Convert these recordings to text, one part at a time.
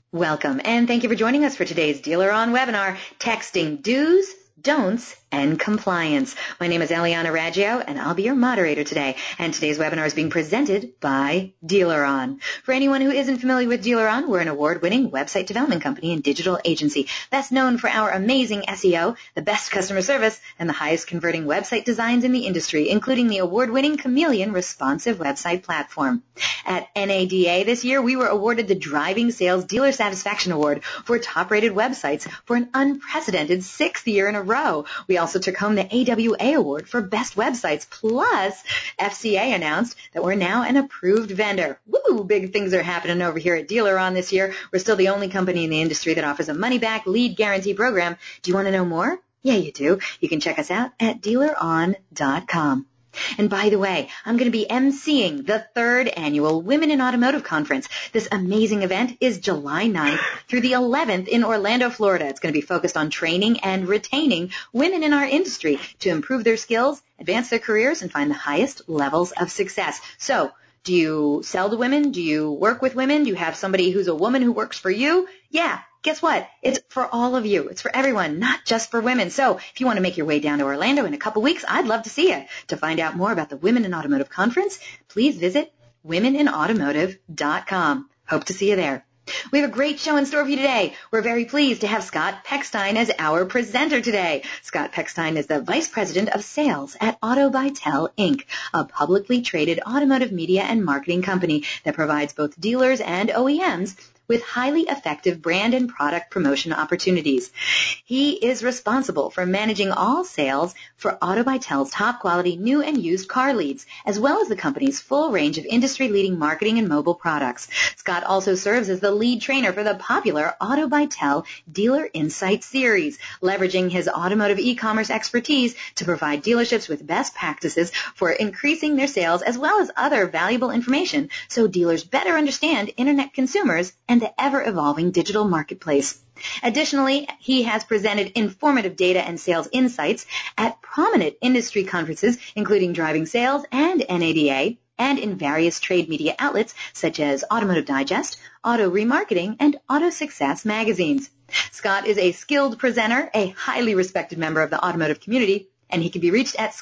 Welcome, and thank you for joining us for today's Dealer On webinar, Texting Do's, Don'ts, and Compliance. My name is Eliana Raggio, and I'll be your moderator today. And today's webinar is being presented by Dealer On. For anyone who isn't familiar with Dealer On, we're an award-winning website development company and digital agency that's known for our amazing SEO, the best customer service, and the highest converting website designs in the industry, including the award-winning Chameleon responsive website platform. At NADA this year, we were awarded the Driving Sales Dealer Satisfaction Award for top-rated websites for an unprecedented 6th year in a row. We also took home the AWA Award for Best Websites, plus FCA announced that we're now an approved vendor. Woo! Big things are happening over here at Dealer On this year. We're still the only company in the industry that offers a money-back lead guarantee program. Do you want to know more? Yeah, you do. You can check us out at dealeron.com. And by the way, I'm going to be emceeing the 3rd annual Women in Automotive Conference. This amazing event is July 9th through the 11th in Orlando, Florida. It's going to be focused on training and retaining women in our industry to improve their skills, advance their careers, and find the highest levels of success. So, do you sell to women? Do you work with women? Do you have somebody who's a woman who works for you? Yeah. Guess what? It's for all of you. It's for everyone, not just for women. So if you want to make your way down to Orlando in a couple weeks, I'd love to see you. To find out more about the Women in Automotive Conference, please visit womeninautomotive.com. Hope to see you there. We have a great show in store for you today. We're very pleased to have Scott Pechstein as our presenter today. Scott Pechstein is the Vice President of Sales at AutoBytel, Inc., a publicly traded automotive media and marketing company that provides both dealers and OEMs with highly effective brand and product promotion opportunities. He is responsible for managing all sales for AutoBytel's top-quality new and used car leads, as well as the company's full range of industry-leading marketing and mobile products. Scott also serves as the lead trainer for the popular AutoBytel Dealer Insight series, leveraging his automotive e-commerce expertise to provide dealerships with best practices for increasing their sales, as well as other valuable information so dealers better understand Internet consumers and the ever-evolving digital marketplace. Additionally, he has presented informative data and sales insights at prominent industry conferences, including Driving Sales and NADA, and in various trade media outlets such as Automotive Digest, Auto Remarketing, and Auto Success magazines. Scott is a skilled presenter, a highly respected member of the automotive community, and he can be reached at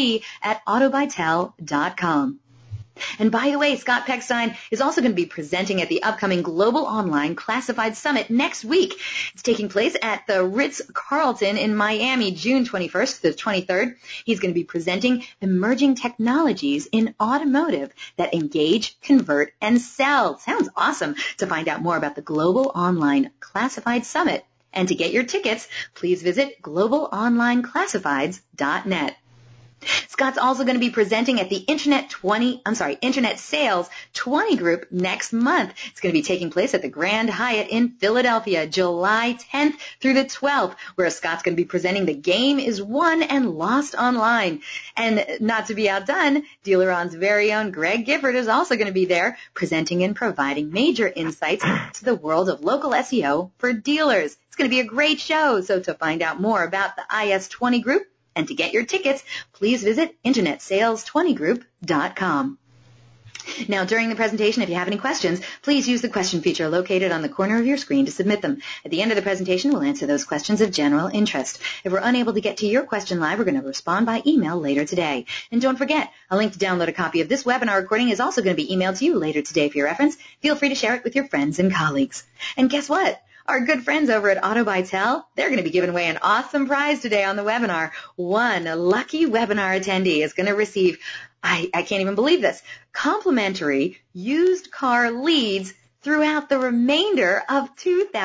scottp@autobytel.com. And by the way, Scott Pechstein is also going to be presenting at the upcoming Global Online Classified Summit next week. It's taking place at the Ritz-Carlton in Miami, June 21st to the 23rd. He's going to be presenting emerging technologies in automotive that engage, convert, and sell. Sounds awesome. To find out more about the Global Online Classified Summit and to get your tickets, please visit globalonlineclassifieds.net. Scott's also going to be presenting at the Internet Sales 20 Group next month. It's going to be taking place at the Grand Hyatt in Philadelphia, July 10th through the 12th, where Scott's going to be presenting The Game is Won and Lost Online. And not to be outdone, Dealer On's very own Greg Gifford is also going to be there, presenting and providing major insights to the world of local SEO for dealers. It's going to be a great show. So to find out more about the IS20 Group, and to get your tickets, please visit InternetSales20Group.com. Now, during the presentation, if you have any questions, please use the question feature located on the corner of your screen to submit them. At the end of the presentation, we'll answer those questions of general interest. If we're unable to get to your question live, we're going to respond by email later today. And don't forget, a link to download a copy of this webinar recording is also going to be emailed to you later today for your reference. Feel free to share it with your friends and colleagues. And guess what? Our good friends over at AutoBytel, they're going to be giving away an awesome prize today on the webinar. One lucky webinar attendee is going to receive, I can't even believe this, complimentary used car leads throughout the remainder of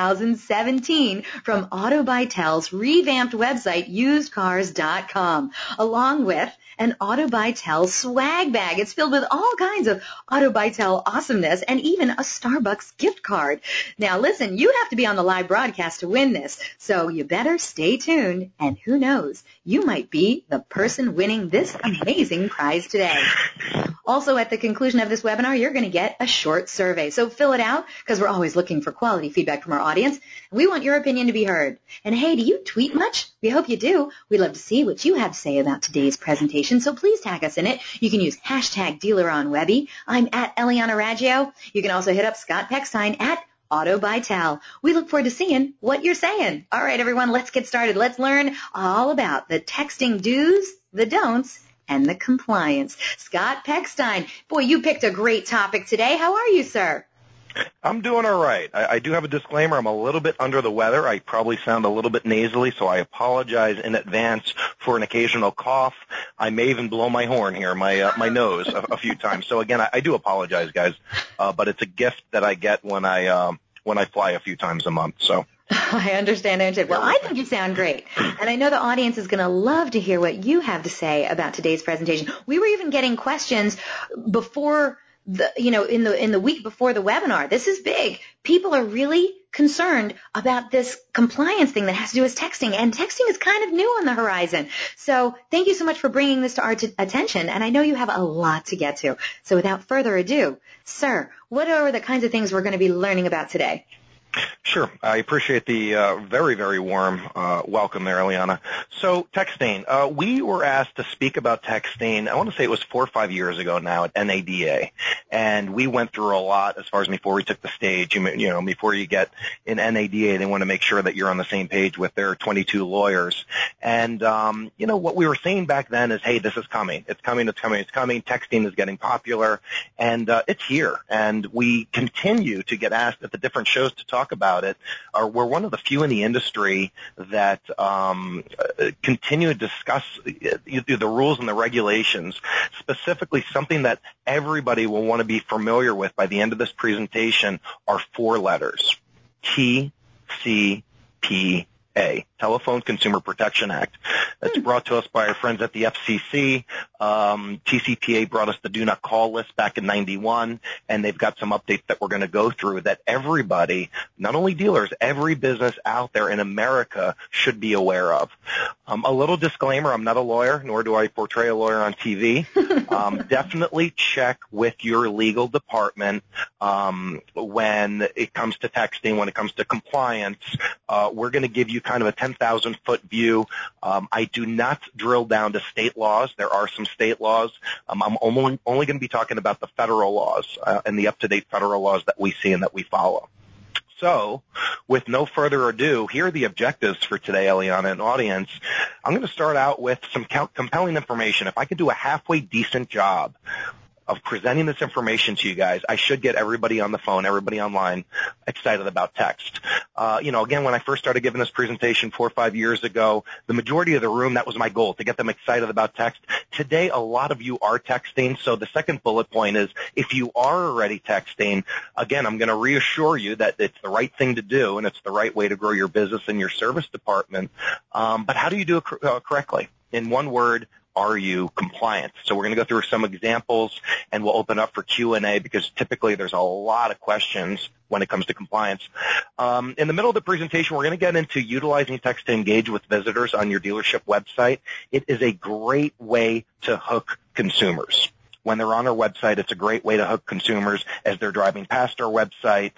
2017 from AutoBytel's revamped website, usedcars.com, along with an AutoBytel swag bag. It's filled with all kinds of AutoBytel awesomeness and even a Starbucks gift card. Now, listen, you have to be on the live broadcast to win this, so you better stay tuned, and who knows, you might be the person winning this amazing prize today. Also, at the conclusion of this webinar, you're going to get a short survey, so fill it out because we're always looking for quality feedback from our audience, and we want your opinion to be heard. And hey, do you tweet much? We hope you do. We'd love to see what you have to say about today's presentation, so please tag us in it. You can use hashtag DealerOnWebby. I'm at Eliana Raggio. You can also hit up Scott Pechstein at Auto by Tal. We look forward to seeing what you're saying. All right, everyone, let's get started. Let's learn all about the texting do's, the don'ts, and the compliance. Scott Peckstein, boy, you picked a great topic today. How are you, sir? I'm doing all right. I do have a disclaimer. I'm a little bit under the weather. I probably sound a little bit nasally, so I apologize in advance for an occasional cough. I may even blow my horn here, my nose a few times. So again, I do apologize, guys. But it's a gift that I get when I fly a few times a month. So. I understand. Well, I think you sound great. And I know the audience is going to love to hear what you have to say about today's presentation. We were even getting questions before in the week before the webinar. This is big. People are really concerned about this compliance thing that has to do with texting, and texting is kind of new on the horizon. So thank you so much for bringing this to our attention, and I know you have a lot to get to. So without further ado, sir, what are the kinds of things we're going to be learning about today? Sure. I appreciate the very, very warm welcome there, Eliana. So texting. We were asked to speak about texting, I want to say it was 4 or 5 years ago now at NADA. And we went through a lot as far as before we took the stage. Before you get in NADA, they want to make sure that you're on the same page with their 22 lawyers. And, what we were saying back then is, hey, this is coming. It's coming. Texting is getting popular. And it's here. And we continue to get asked at the different shows to talk about it. We're one of the few in the industry that continue to discuss the rules and the regulations, specifically something that everybody will want to be familiar with by the end of this presentation are 4 letters, TCPA, Telephone Consumer Protection Act. That's brought to us by our friends at the FCC. TCPA brought us the Do Not Call list back in 91, and they've got some updates that we're going to go through that everybody, not only dealers, every business out there in America should be aware of. A little disclaimer, I'm not a lawyer, nor do I portray a lawyer on TV. Definitely check with your legal department when it comes to texting, when it comes to compliance. We're going to give you kind of a 10,000-foot view. I do not drill down to state laws. There are some state laws. I'm only going to be talking about the federal laws and the up-to-date federal laws that we see and that we follow. So, with no further ado, here are the objectives for today, Eliana and audience. I'm going to start out with some compelling information. If I could do a halfway decent job of presenting this information to you guys, I should get everybody on the phone, everybody online excited about text. Again, when I first started giving this presentation 4 or 5 years ago, the majority of the room, that was my goal, to get them excited about text. Today, a lot of you are texting, so the second bullet point is if you are already texting, again, I'm going to reassure you that it's the right thing to do and it's the right way to grow your business and your service department. But how do you do it correctly? In one word, are you compliant? So we're going to go through some examples, and we'll open up for Q&A because typically there's a lot of questions when it comes to compliance. In the middle of the presentation, we're going to get into utilizing text to engage with visitors on your dealership website. It is a great way to hook consumers. When they're on our website, it's a great way to hook consumers as they're driving past our website.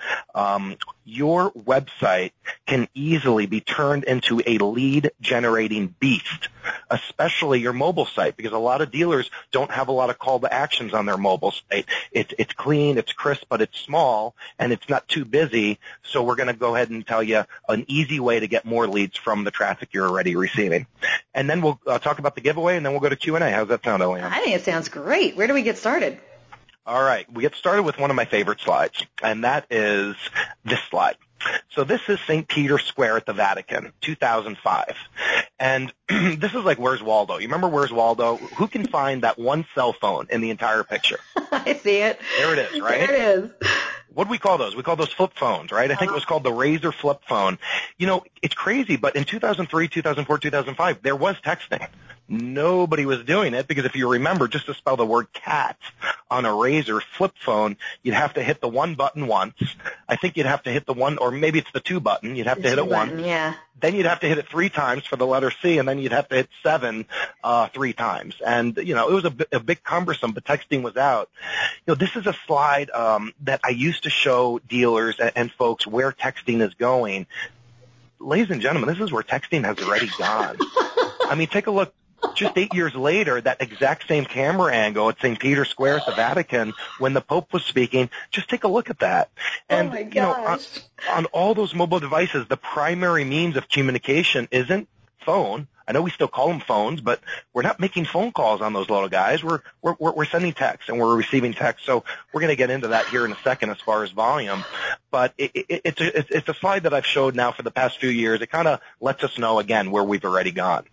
Your website can easily be turned into a lead-generating beast, especially your mobile site, because a lot of dealers don't have a lot of call to actions on their mobile site. It's clean, it's crisp, but it's small, and it's not too busy. So we're going to go ahead and tell you an easy way to get more leads from the traffic you're already receiving. And then we'll talk about the giveaway, and then we'll go to Q&A. How's that sound, Eliana? I think it sounds great. Where do we get started? All right. We get started with one of my favorite slides, and that is this slide. So this is St. Peter's Square at the Vatican, 2005. And this is like Where's Waldo? You remember Where's Waldo? Who can find that one cell phone in the entire picture? I see it. There it is, right? There it is. What do we call those? We call those flip phones, right? I think it was called the Razr flip phone. It's crazy, but in 2003, 2004, 2005, there was texting. Nobody was doing it because if you remember, just to spell the word cat on a Razr flip phone, you'd have to hit the one button once. I think you'd have to hit the one, or maybe it's the 2 button. You'd have to hit it once. Yeah. Then you'd have to hit it 3 times for the letter C, and then you'd have to hit 7 3 times. And, it was a bit cumbersome, but texting was out. This is a slide that I used to show dealers and folks where texting is going. Ladies and gentlemen, this is where texting has already gone. I mean, take a look. just 8 years later, that exact same camera angle at St. Peter's Square at the Vatican when the Pope was speaking, just take a look at that. And, oh my gosh. On all those mobile devices, the primary means of communication isn't phone. I know we still call them phones, but we're not making phone calls on those little guys. We're sending text and we're receiving text. So we're going to get into that here in a second as far as volume. But it's a slide that I've showed now for the past few years. It kind of lets us know again where we've already gone.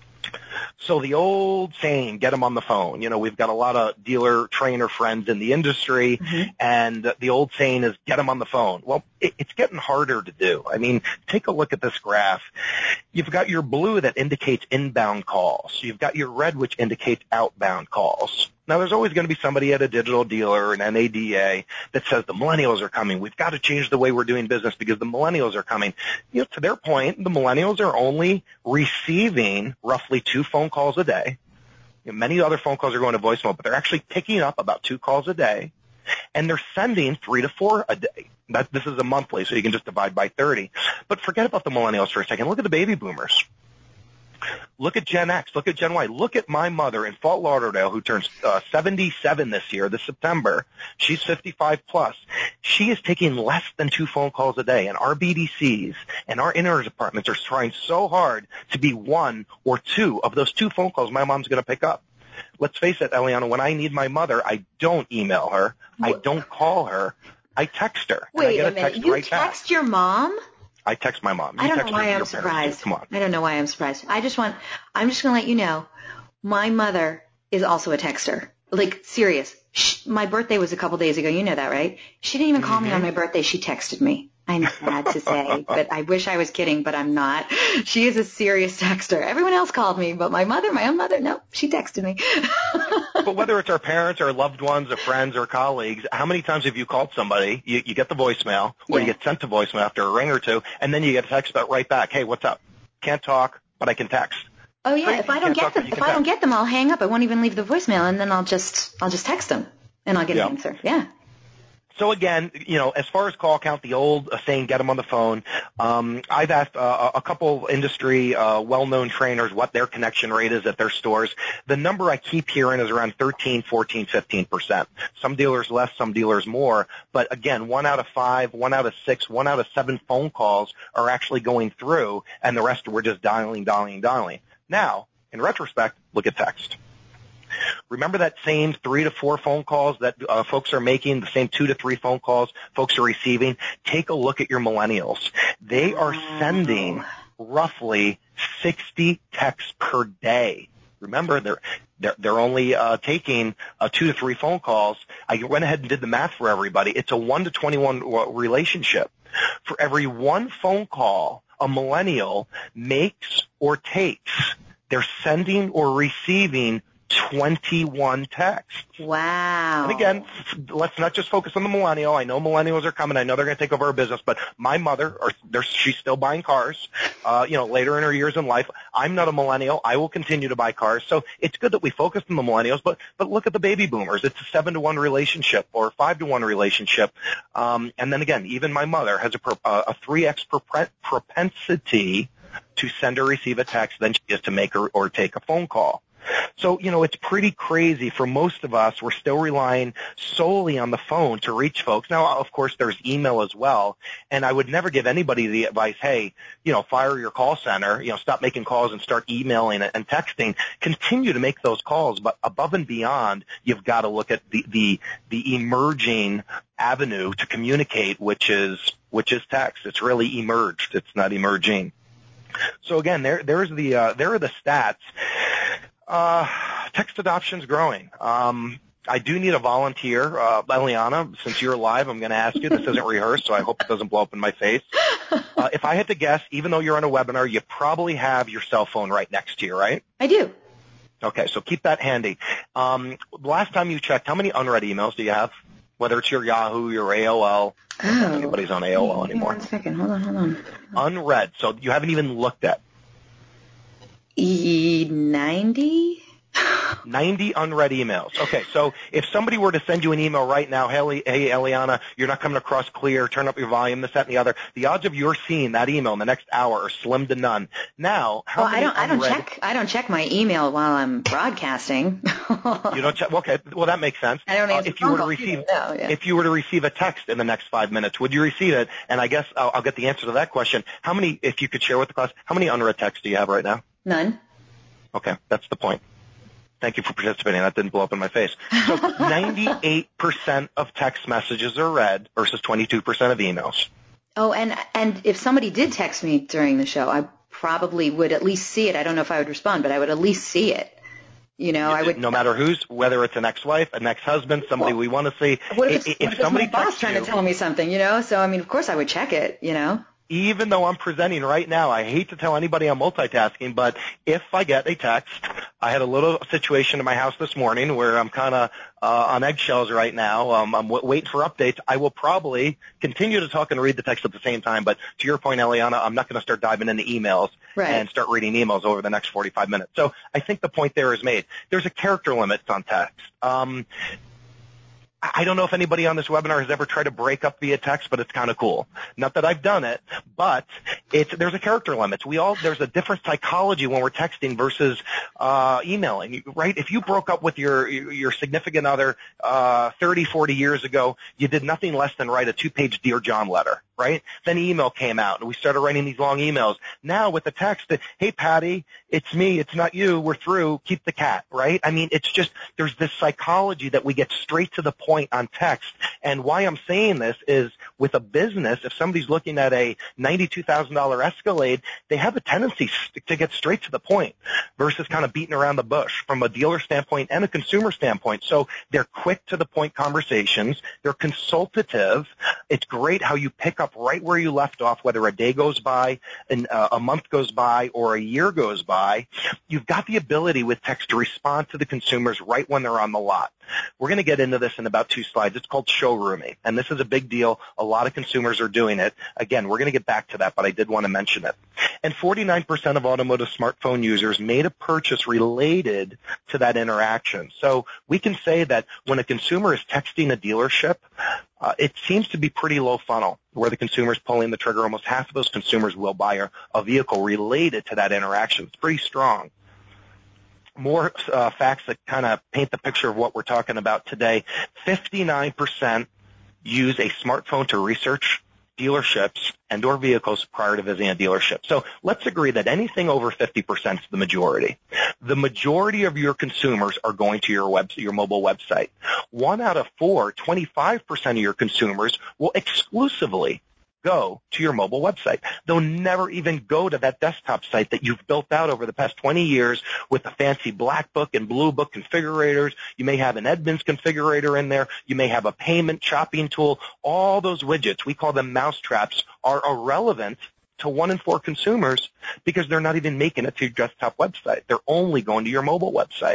So the old saying, get them on the phone. We've got a lot of dealer trainer friends in the industry, and the old saying is get them on the phone. Well, it's getting harder to do. I mean, take a look at this graph. You've got your blue that indicates inbound calls. You've got your red, which indicates outbound calls. Now, there's always going to be somebody at a digital dealer, an NADA, that says the millennials are coming. We've got to change the way we're doing business because the millennials are coming. To their point, the millennials are only receiving roughly 2 phone calls a day. Many other phone calls are going to voicemail, but they're actually picking up about 2 calls a day, and they're sending 3 to 4 a day. This is a monthly, so you can just divide by 30. But forget about the millennials for a second. Look at the baby boomers. Look at Gen X. Look at Gen Y. Look at my mother in Fort Lauderdale who turns 77 this September. She's 55 plus. She is taking less than 2 phone calls a day, and our BDCs and our internet departments are trying so hard to be 1 or 2 of those 2 phone calls my mom's going to pick up. Let's face it, Eliana, when I need my mother, I don't email her. I don't call her. I text her. Wait a minute. You text your mom? I text my mom. I don't know why I'm surprised. Come on. I don't know why I'm surprised. I'm just going to let you know, my mother is also a texter. Like, serious. My birthday was a couple days ago. You know that, right? She didn't even call me on my birthday. She texted me. I'm sad to say, but I wish I was kidding, but I'm not. She is a serious texter. Everyone else called me, but my own mother, no, she texted me. But whether it's our parents or loved ones or friends or colleagues, how many times have you called somebody, you get the voicemail, or you get sent to voicemail after a ring or 2, and then you get a text right back, hey, what's up? Can't talk, but I can text. Oh yeah, if I don't get them, I'll hang up. I won't even leave the voicemail, and then I'll just text them, and I'll get an answer. Yeah. So again, as far as call count, the old saying, get them on the phone. I've asked a couple industry well-known trainers what their connection rate is at their stores. The number I keep hearing is around 13, 14, 15%. Some dealers less, some dealers more. But again, 1 out of 5, 1 out of 6, 1 out of 7 phone calls are actually going through, and the rest we're just dialing. Now, in retrospect, look at text. Remember that same 3 to 4 phone calls that folks are making, the same 2 to 3 phone calls folks are receiving? Take a look at your millennials. They are sending roughly 60 texts per day. Remember, they're only taking 2 to 3 phone calls. I went ahead and did the math for everybody. It's a 1 to 21 relationship. For every 1 phone call a millennial makes or takes, they're sending or receiving 21 texts. Wow. And again, let's not just focus on the millennial. I know millennials are coming. I know they're going to take over our business, but my mother, she's still buying cars, later in her years in life. I'm not a millennial. I will continue to buy cars. So it's good that we focus on the millennials, but look at the baby boomers. It's a 7-to-1 relationship or a 5-to-1 relationship. And then again, even my mother has a 3x propensity to send or receive a text than she is to make or take a phone call. So, it's pretty crazy. For most of us, we're still relying solely on the phone to reach folks. Now, of course, there's email as well. And I would never give anybody the advice, hey, fire your call center, stop making calls and start emailing and texting. Continue to make those calls. But above and beyond, you've got to look at the emerging avenue to communicate, which is text. It's really emerged. It's not emerging. So again, there are the stats. Text adoption's growing. I do need a volunteer. Eliana, since you're live, I'm going to ask you. This isn't rehearsed, so I hope it doesn't blow up in my face. If I had to guess, even though you're on a webinar, you probably have your cell phone right next to you, right? I do. Okay, so keep that handy. Last time you checked, how many unread emails do you have? Whether it's your Yahoo, your AOL. I don't think anybody's on AOL anymore. 1 second. Hold on. Unread, so you haven't even looked at. 90? 90 unread emails. Okay, so if somebody were to send you an email right now, hey, Eliana, you're not coming across clear, turn up your volume, this, that, and the other, the odds of your seeing that email in the next hour are slim to none. Now, how many unread... I don't check my email while I'm broadcasting. You don't check? Okay, well, that makes sense. I don't answer if you were to receive a text in the next 5 minutes, would you receive it? And I guess I'll get the answer to that question. How many, if you could share with the class, how many unread texts do you have right now? None. Okay, that's the point. Thank you for participating. That didn't blow up in my face. So 98% of text messages are read versus 22% of emails. Oh, and if somebody did text me during the show, I probably would at least see it. I don't know if I would respond, but I would at least see it. I would. No matter whether it's an ex-wife, an ex-husband, somebody we want to see. What if it's my boss trying to tell me something, So, I mean, of course I would check it, Even though I'm presenting right now, I hate to tell anybody I'm multitasking, but if I get a text, I had a little situation in my house this morning where I'm kind of on eggshells right now. I'm waiting for updates. I will probably continue to talk and read the text at the same time, but to your point, Eliana, I'm not going to start diving into emails and start reading emails over the next 45 minutes. So I think the point there is made. There's a character limit on text. I don't know if anybody on this webinar has ever tried to break up via text, but it's kind of cool. Not that I've done it, but there's a character limit. There's a different psychology when we're texting versus emailing, right? If you broke up with your significant other 30, 40 years ago, you did nothing less than write a 2-page Dear John letter, right? Then email came out, and we started writing these long emails. Now with the text, hey, Patty, it's me, it's not you, we're through, keep the cat, right? I mean, it's just there's this psychology that we get straight to the point on text. And why I'm saying this is with a business, if somebody's looking at a $92,000 Escalade, they have a tendency to get straight to the point versus kind of beating around the bush from a dealer standpoint and a consumer standpoint. So they're quick to the point conversations. They're consultative. It's great how you pick up right where you left off, whether a day goes by, and a month goes by, or a year goes by. You've got the ability with text to respond to the consumers right when they're on the lot. We're going to get into this in about 2 slides. It's called showrooming, and this is a big deal. A lot of consumers are doing it. Again, we're going to get back to that, but I did want to mention it. And 49% of automotive smartphone users made a purchase related to that interaction. So we can say that when a consumer is texting a dealership, it seems to be pretty low funnel where the consumer is pulling the trigger. Almost half of those consumers will buy a vehicle related to that interaction. It's pretty strong. More facts that kind of paint the picture of what we're talking about today. 59% use a smartphone to research dealerships and or vehicles prior to visiting a dealership. So let's agree that anything over 50% is the majority. The majority of your consumers are going to your mobile website. 1 out of 4, 25% of your consumers will exclusively go to your mobile website. They'll never even go to that desktop site that you've built out over the past 20 years with the fancy black book and blue book configurators. You may have an Edmunds configurator in there. You may have a payment shopping tool. All those widgets, we call them mousetraps, are irrelevant to 1 in 4 consumers because they're not even making it to your desktop website. They're only going to your mobile website.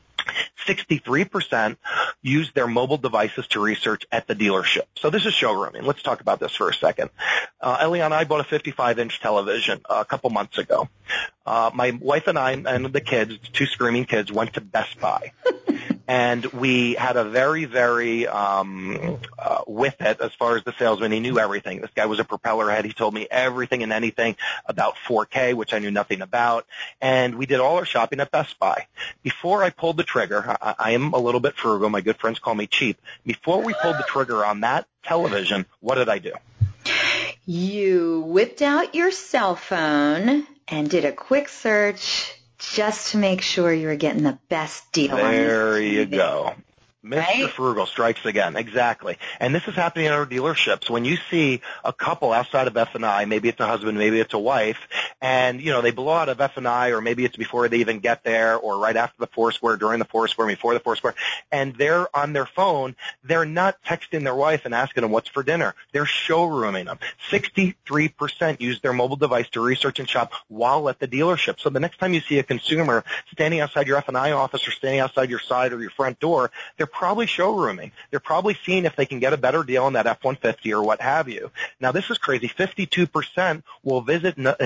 63% use their mobile devices to research at the dealership. So this is showrooming. Let's talk about this for a second. Eliana, I bought a 55-inch television a couple months ago. My wife and I and the kids, 2 screaming kids, went to Best Buy. And we had a very, very with it as far as the salesman. He knew everything. This guy was a propeller head. He told me everything and anything about 4K, which I knew nothing about. And we did all our shopping at Best Buy. Before I pulled the trigger, I am a little bit frugal. My good friends call me cheap. Before we pulled the trigger on that television, what did I do? You whipped out your cell phone and did a quick search just to make sure you were getting the best deal. There you go. Mr. Right? Frugal strikes again. Exactly. And this is happening at our dealerships. When you see a couple outside of F&I, maybe it's a husband, maybe it's a wife, and, they blow out of F&I, or maybe it's before they even get there, or right after the Foursquare, during the Foursquare, before the Foursquare, and they're on their phone, they're not texting their wife and asking them what's for dinner. They're showrooming them. 63% use their mobile device to research and shop while at the dealership. So the next time you see a consumer standing outside your F&I office or standing outside your side or your front door, they're probably showrooming. They're probably seeing if they can get a better deal on that F-150 or what have you. Now, this is crazy. 52% will visit an additional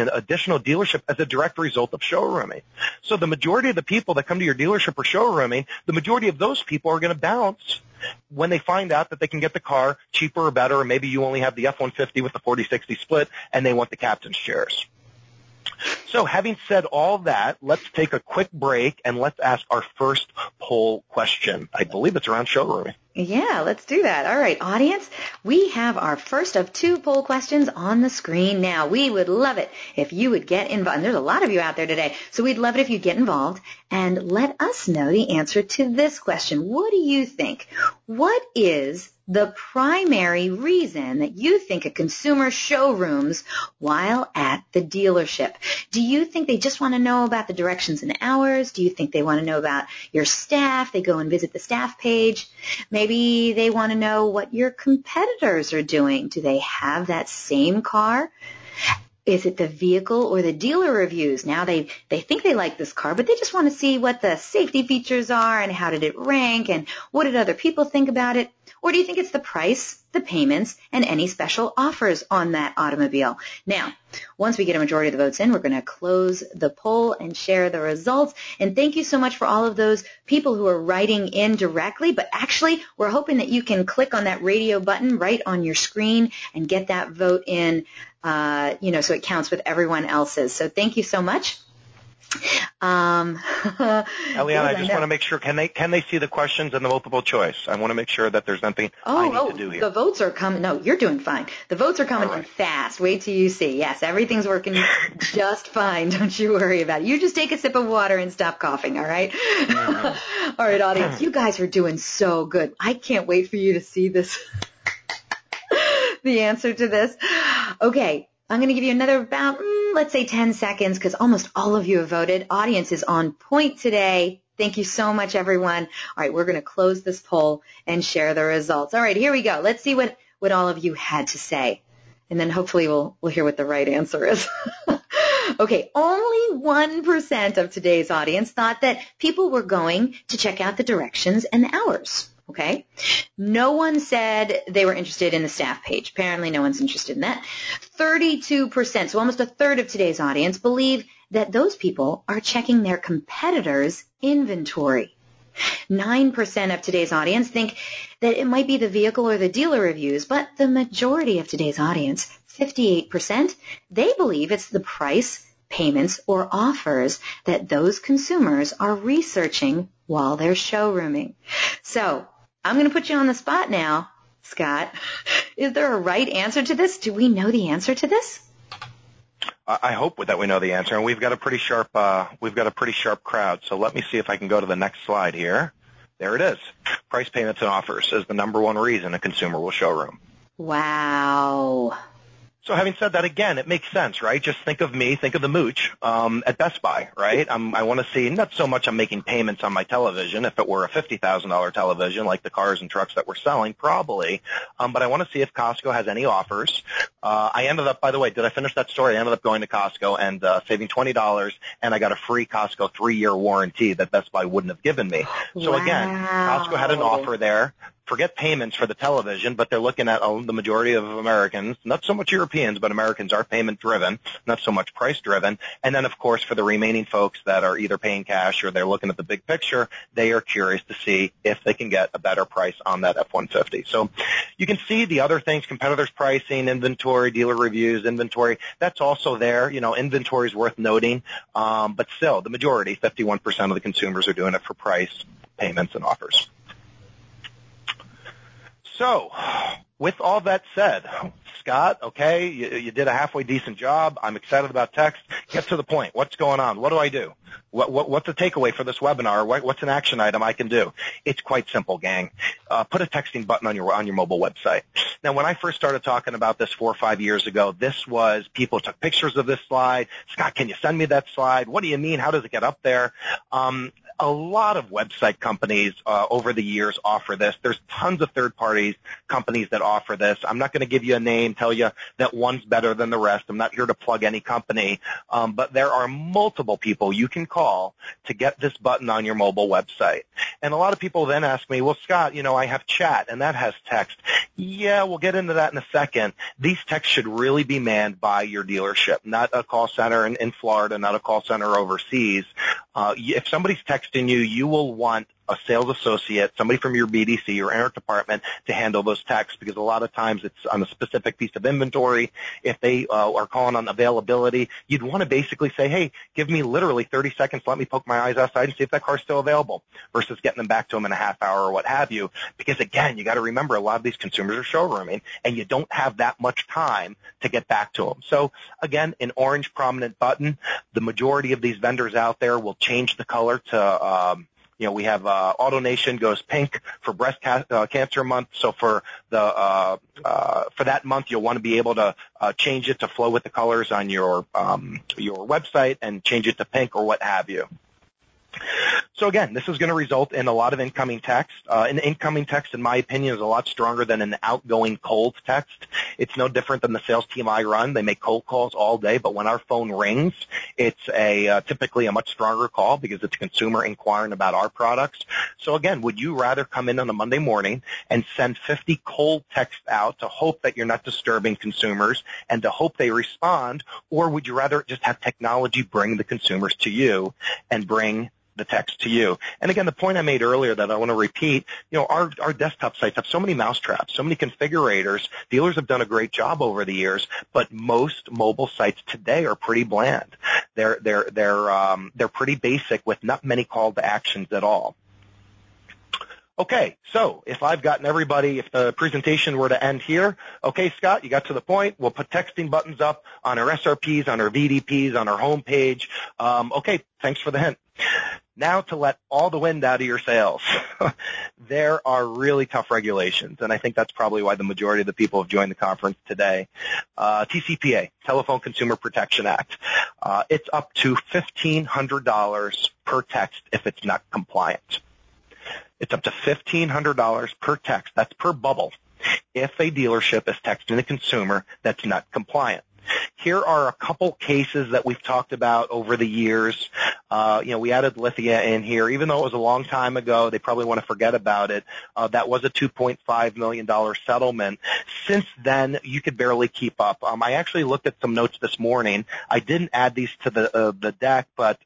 traditional dealership as a direct result of showrooming. So the majority of the people that come to your dealership or showrooming, the majority of those people are going to bounce when they find out that they can get the car cheaper or better, or maybe you only have the F-150 with the 40-60 split and they want the captain's chairs. So having said all that, let's take a quick break and let's ask our first poll question. I believe it's around showrooming. Yeah, let's do that. All right, audience, we have our first of 2 poll questions on the screen now. We would love it if you would get involved. And there's a lot of you out there today, so we'd love it if you'd get involved and let us know the answer to this question. What do you think? What is the primary reason that you think a consumer showrooms while at the dealership? Do you think they just want to know about the directions and hours? Do you think they want to know about your staff? They go and visit the staff page. Maybe they want to know what your competitors are doing. Do they have that same car? Is it the vehicle or the dealer reviews? Now they think they like this car, but they just want to see what the safety features are and how did it rank and what did other people think about it? Or do you think it's the price, the payments, and any special offers on that automobile? Now, once we get a majority of the votes in, we're going to close the poll and share the results. And thank you so much for all of those people who are writing in directly. But actually, we're hoping that you can click on that radio button right on your screen and get that vote in, so it counts with everyone else's. So thank you so much. Eliana, I just want to make sure, can they see the questions and the multiple choice? I want to make sure that there's nothing I need to do here. The votes are coming. No, you're doing fine. The votes are coming in fast. Wait till you see. Yes, everything's working just fine. Don't you worry about it. You just take a sip of water and stop coughing, all right? Mm-hmm. All right, audience, you guys are doing so good. I can't wait for you to see this, the answer to this. Okay. I'm going to give you another about, let's say 10 seconds because almost all of you have voted. Audience is on point today. Thank you so much, everyone. All right, we're going to close this poll and share the results. All right, here we go. Let's see what all of you had to say. And then hopefully we'll hear what the right answer is. Okay, only 1% of today's audience thought that people were going to check out the directions and the hours. Okay. No one said they were interested in the staff page. Apparently no one's interested in that. 32%, so almost a third of today's audience, believe that those people are checking their competitors' inventory. 9% of today's audience think that it might be the vehicle or the dealer reviews, but the majority of today's audience, 58%, they believe it's the price, payments, or offers that those consumers are researching while they're showrooming. So, I'm going to put you on the spot now, Scott. Is there a right answer to this? Do we know the answer to this? I hope that we know the answer, and we've got a pretty sharp crowd. So let me see if I can go to the next slide here. There it is. Price, payments, and offers is the number one reason a consumer will showroom. Wow. So having said that, again, it makes sense, right? Just think of me, think of the mooch at Best Buy, right? I want to see, not so much I'm making payments on my television. If it were a $50,000 television like the cars and trucks that we're selling, probably. But I want to see if Costco has any offers. I ended up, by the way, did I finish that story? I ended up going to Costco and saving $20, and I got a free Costco 3-year warranty that Best Buy wouldn't have given me. So again, Costco had an offer there. Forget payments for the television, but they're looking at the majority of Americans, not so much Europeans, but Americans are payment-driven, not so much price-driven. And then, of course, for the remaining folks that are either paying cash or they're looking at the big picture, they are curious to see if they can get a better price on that F-150. So you can see the other things, competitors' pricing, inventory, dealer reviews, inventory, that's also there. You know, inventory is worth noting, but still, the majority, 51% of the consumers are doing it for price, payments, and offers. So, with all that said, Scott, okay, you did a halfway decent job. I'm excited about text. Get to the point. What's going on? What do I do? What's the takeaway for this webinar? What's an action item I can do? It's quite simple, gang. Put a texting button on your mobile website. Now, when I first started talking about this 4 or 5 years ago, this was people took pictures of this slide. Scott, can you send me that slide? What do you mean? How does it get up there? A lot of website companies over the years offer this. There's tons of third-party companies that offer this. I'm not going to give you a name, tell you that one's better than the rest. I'm not here to plug any company, but there are multiple people you can call to get this button on your mobile website. And a lot of people then ask me, well, Scott, I have chat, and that has text. Yeah, we'll get into that in a second. These texts should really be manned by your dealership, not a call center in Florida, not a call center overseas. If somebody's texting you, you will want a sales associate, somebody from your BDC or Eric department to handle those texts, because a lot of times it's on a specific piece of inventory. If they are calling on availability, you'd want to basically say, hey, give me literally 30 seconds, let me poke my eyes outside and see if that car's still available, versus getting them back to them in a half hour or what have you. Because again, you got to remember, a lot of these consumers are showrooming, and you don't have that much time to get back to them. So again, an orange prominent button. The majority of these vendors out there will change the color to we have AutoNation goes pink for breast cancer month. So for that month, you'll want to be able to change it to flow with the colors on your website and change it to pink or what have you. So again, this is going to result in a lot of incoming text. An incoming text, in my opinion, is a lot stronger than an outgoing cold text. It's no different than the sales team I run. They make cold calls all day, but when our phone rings, it's typically a much stronger call because it's a consumer inquiring about our products. So again, would you rather come in on a Monday morning and send 50 cold texts out to hope that you're not disturbing consumers and to hope they respond, or would you rather just have technology bring the consumers to you and bring the text to you? And again, the point I made earlier that I want to repeat, our desktop sites have so many mousetraps, so many configurators. Dealers have done a great job over the years, but most mobile sites today are pretty bland. They're pretty basic with not many call to actions at all. Okay, so if I've gotten everybody, if the presentation were to end here, okay, Scott, you got to the point. We'll put texting buttons up on our SRPs, on our VDPs, on our homepage. Okay, thanks for the hint. Now to let all the wind out of your sails. There are really tough regulations, and I think that's probably why the majority of the people have joined the conference today. TCPA, Telephone Consumer Protection Act. It's up to $1,500 per text if it's not compliant. It's up to $1,500 per text. That's per bubble if a dealership is texting a consumer that's not compliant. Here are a couple cases that we've talked about over the years. We added Lithia in here. Even though it was a long time ago, they probably want to forget about it. That was a $2.5 million settlement. Since then, you could barely keep up. I actually looked at some notes this morning. I didn't add these to the deck, but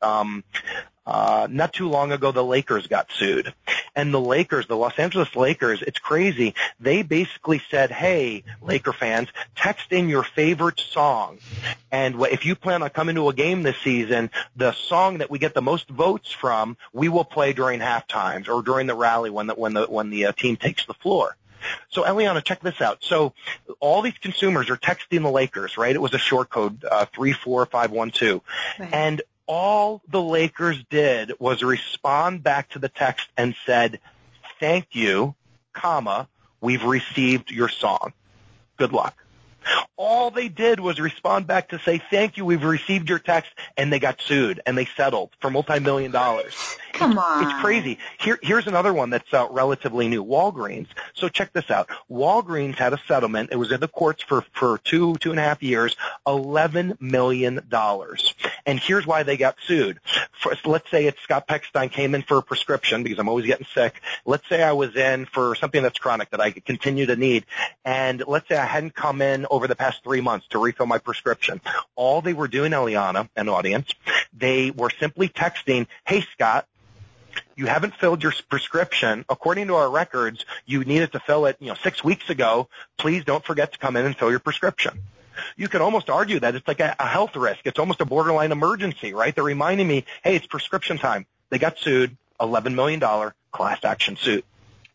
not too long ago, the Lakers got sued. And the Los Angeles Lakers, it's crazy. They basically said, hey, Laker fans, text in your favorite song. And if you plan on coming to a game this season, the song that we get the most votes from, we will play during halftime or during the rally when the team takes the floor. So, Eliana, check this out. So all these consumers are texting the Lakers, right? It was a short code, 34512. Right. And all the Lakers did was respond back to the text and said, thank you, we've received your song. Good luck. All they did was respond back to say, thank you, we've received your text, and they got sued, and they settled for multi-million dollars. Come on. It's crazy. Here's another one that's relatively new, Walgreens. So check this out. Walgreens had a settlement. It was in the courts for 2.5 years, $11 million. And here's why they got sued. Let's say it's Scott Peckstein came in for a prescription, because I'm always getting sick. Let's say I was in for something that's chronic that I could continue to need. And let's say I hadn't come in over the past 3 months to refill my prescription. All they were doing, Eliana and audience, they were simply texting, hey, Scott, you haven't filled your prescription. According to our records, you needed to fill it 6 weeks ago. Please don't forget to come in and fill your prescription. You could almost argue that it's like a health risk. It's almost a borderline emergency, right? They're reminding me, hey, it's prescription time. They got sued, $11 million class action suit.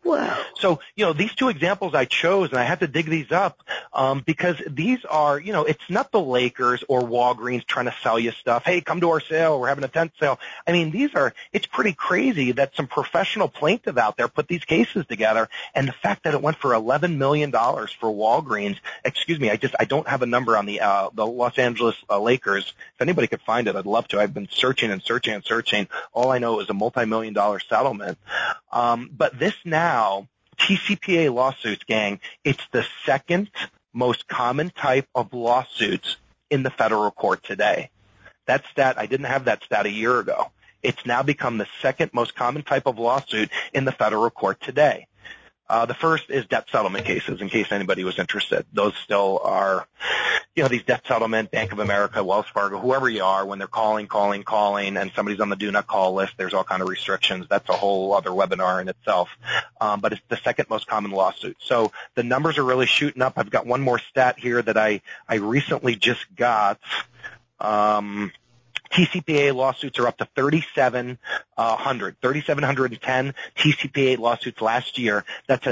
Whoa. So, these two examples I chose, and I had to dig these up because these are, it's not the Lakers or Walgreens trying to sell you stuff. Hey, come to our sale. We're having a tent sale. I mean, it's pretty crazy that some professional plaintiff out there put these cases together, and the fact that it went for $11 million for Walgreens. Excuse me, I don't have a number on the Los Angeles Lakers. If anybody could find it, I'd love to. I've been searching and searching and searching. All I know is a multi-million-dollar settlement. But this now, TCPA lawsuits, gang, it's the second most common type of lawsuits in the federal court today. That stat, I didn't have that stat a year ago. It's now become the second most common type of lawsuit in the federal court today. The first is debt settlement cases, in case anybody was interested. Those still are, these debt settlement, Bank of America, Wells Fargo, whoever you are, when they're calling, and somebody's on the do not call list, there's all kind of restrictions. That's a whole other webinar in itself. But it's the second most common lawsuit. So the numbers are really shooting up. I've got one more stat here that I recently just got. TCPA lawsuits are up to 3,710 TCPA lawsuits last year. That's a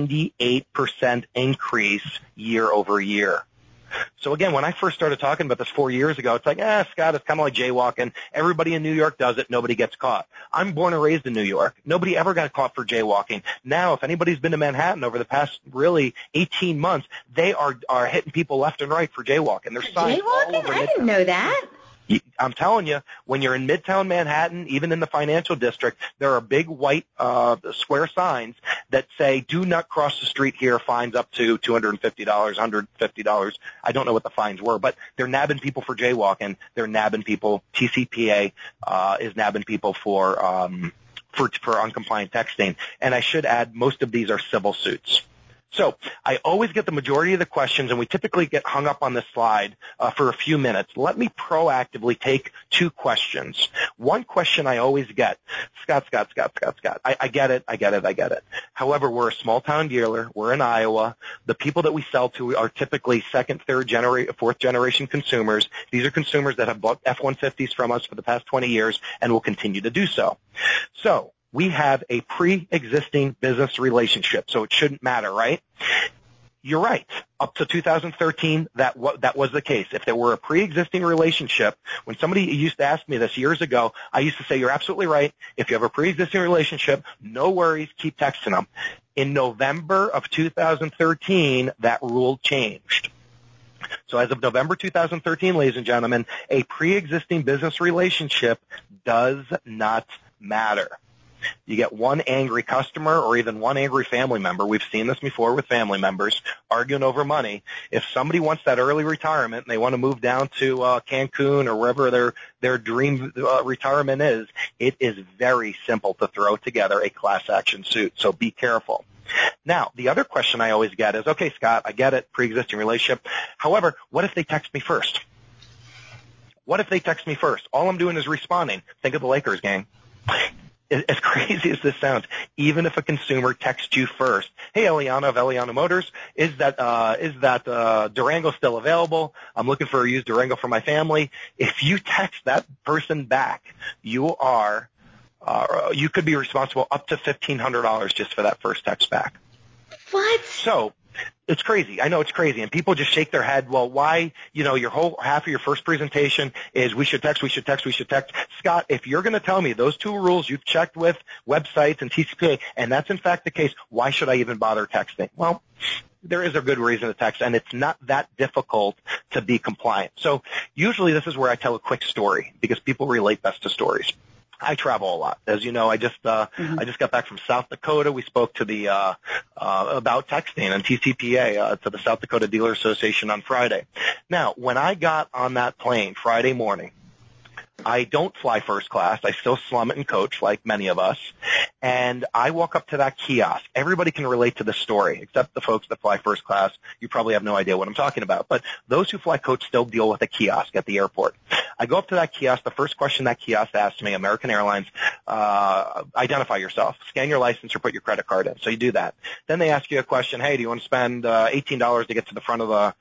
98% increase year over year. So again, when I first started talking about this 4 years ago, it's like, Scott, it's kind of like jaywalking. Everybody in New York does it. Nobody gets caught. I'm born and raised in New York. Nobody ever got caught for jaywalking. Now, if anybody's been to Manhattan over the past really 18 months, they are hitting people left and right for jaywalking. There's signs all over. I didn't know that. I'm telling you, when you're in Midtown Manhattan, even in the financial district, there are big white square signs that say, do not cross the street here, fines up to $250, $150. I don't know what the fines were, but they're nabbing people for jaywalking. They're nabbing people. TCPA is nabbing people for uncompliant texting. And I should add, most of these are civil suits. So I always get the majority of the questions, and we typically get hung up on this slide for a few minutes. Let me proactively take two questions. One question I always get, Scott. I get it. However, we're a small-town dealer. We're in Iowa. The people that we sell to are typically second, third, fourth-generation consumers. These are consumers that have bought F-150s from us for the past 20 years and will continue to do so. So we have a pre-existing business relationship, so it shouldn't matter, right? You're right. Up to 2013, that was the case. If there were a pre-existing relationship, when somebody used to ask me this years ago, I used to say, you're absolutely right. If you have a pre-existing relationship, no worries, keep texting them. In November of 2013, that rule changed. So as of November 2013, ladies and gentlemen, a pre-existing business relationship does not matter. You get one angry customer or even one angry family member. We've seen this before with family members arguing over money. If somebody wants that early retirement and they want to move down to Cancun or wherever their dream retirement is, it is very simple to throw together a class action suit. So be careful. Now, the other question I always get is, okay, Scott, I get it, pre-existing relationship. However, what if they text me first? What if they text me first? All I'm doing is responding. Think of the Lakers, gang. As crazy as this sounds, even if a consumer texts you first, hey, Eliana of Eliana Motors, is that Durango still available? I'm looking for a used Durango for my family. If you text that person back, you could be responsible up to $1,500 just for that first text back. What? So it's crazy. I know it's crazy. And people just shake their head. Well, why, your whole half of your first presentation is we should text. Scott, if you're going to tell me those two rules you've checked with websites and TCPA, and that's in fact the case, why should I even bother texting? Well, there is a good reason to text, and it's not that difficult to be compliant. So usually this is where I tell a quick story because people relate best to stories. I travel a lot. As you know, I just got back from South Dakota. We spoke to the about texting and TCPA to the South Dakota Dealer Association on Friday. Now, when I got on that plane Friday morning, I don't fly first class. I still slum it in coach like many of us. And I walk up to that kiosk. Everybody can relate to this story, except the folks that fly first class. You probably have no idea what I'm talking about. But those who fly coach still deal with a kiosk at the airport. I go up to that kiosk. The first question that kiosk asks me, American Airlines, identify yourself, scan your license, or put your credit card in. So you do that. Then they ask you a question. Hey, do you want to spend $18 to get to the front of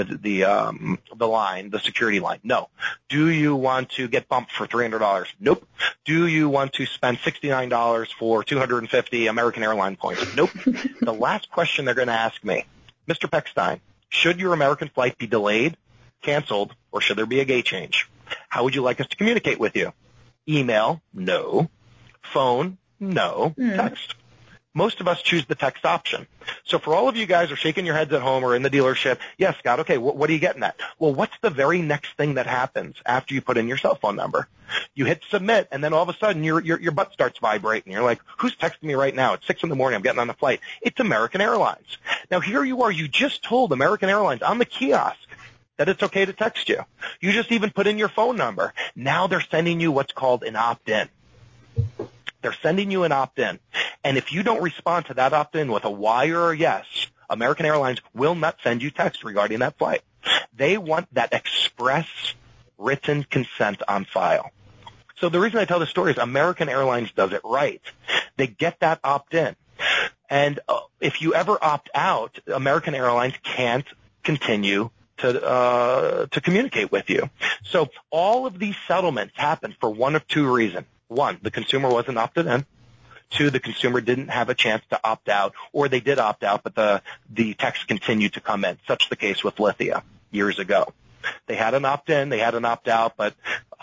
the line, the security line? No. Do you want to get bumped for $300? Nope. Do you want to spend $69 for 250 American Airline points? Nope. The last question they're going to ask me, Mr. Peckstein, should your American flight be delayed, canceled, or should there be a gate change? How would you like us to communicate with you? Email? No. Phone? No. Text? Most of us choose the text option. So for all of you guys who are shaking your heads at home or in the dealership, yes, Scott, okay, what are you getting at? Well, what's the very next thing that happens after you put in your cell phone number? You hit submit, and then all of a sudden your butt starts vibrating. You're like, who's texting me right now? It's 6 a.m. I'm getting on the flight. It's American Airlines. Now, here you are. You just told American Airlines on the kiosk that it's okay to text you. You just even put in your phone number. Now they're sending you what's called an opt-in. They're sending you an opt-in. And if you don't respond to that opt-in with a Y or a yes, American Airlines will not send you text regarding that flight. They want that express written consent on file. So the reason I tell this story is American Airlines does it right. They get that opt-in. And if you ever opt out, American Airlines can't continue to communicate with you. So all of these settlements happen for one of two reasons. One, the consumer wasn't opted in. Two, the consumer didn't have a chance to opt out, or they did opt out, but the text continued to come in. Such the case with Lithia years ago. They had an opt-in, they had an opt-out, but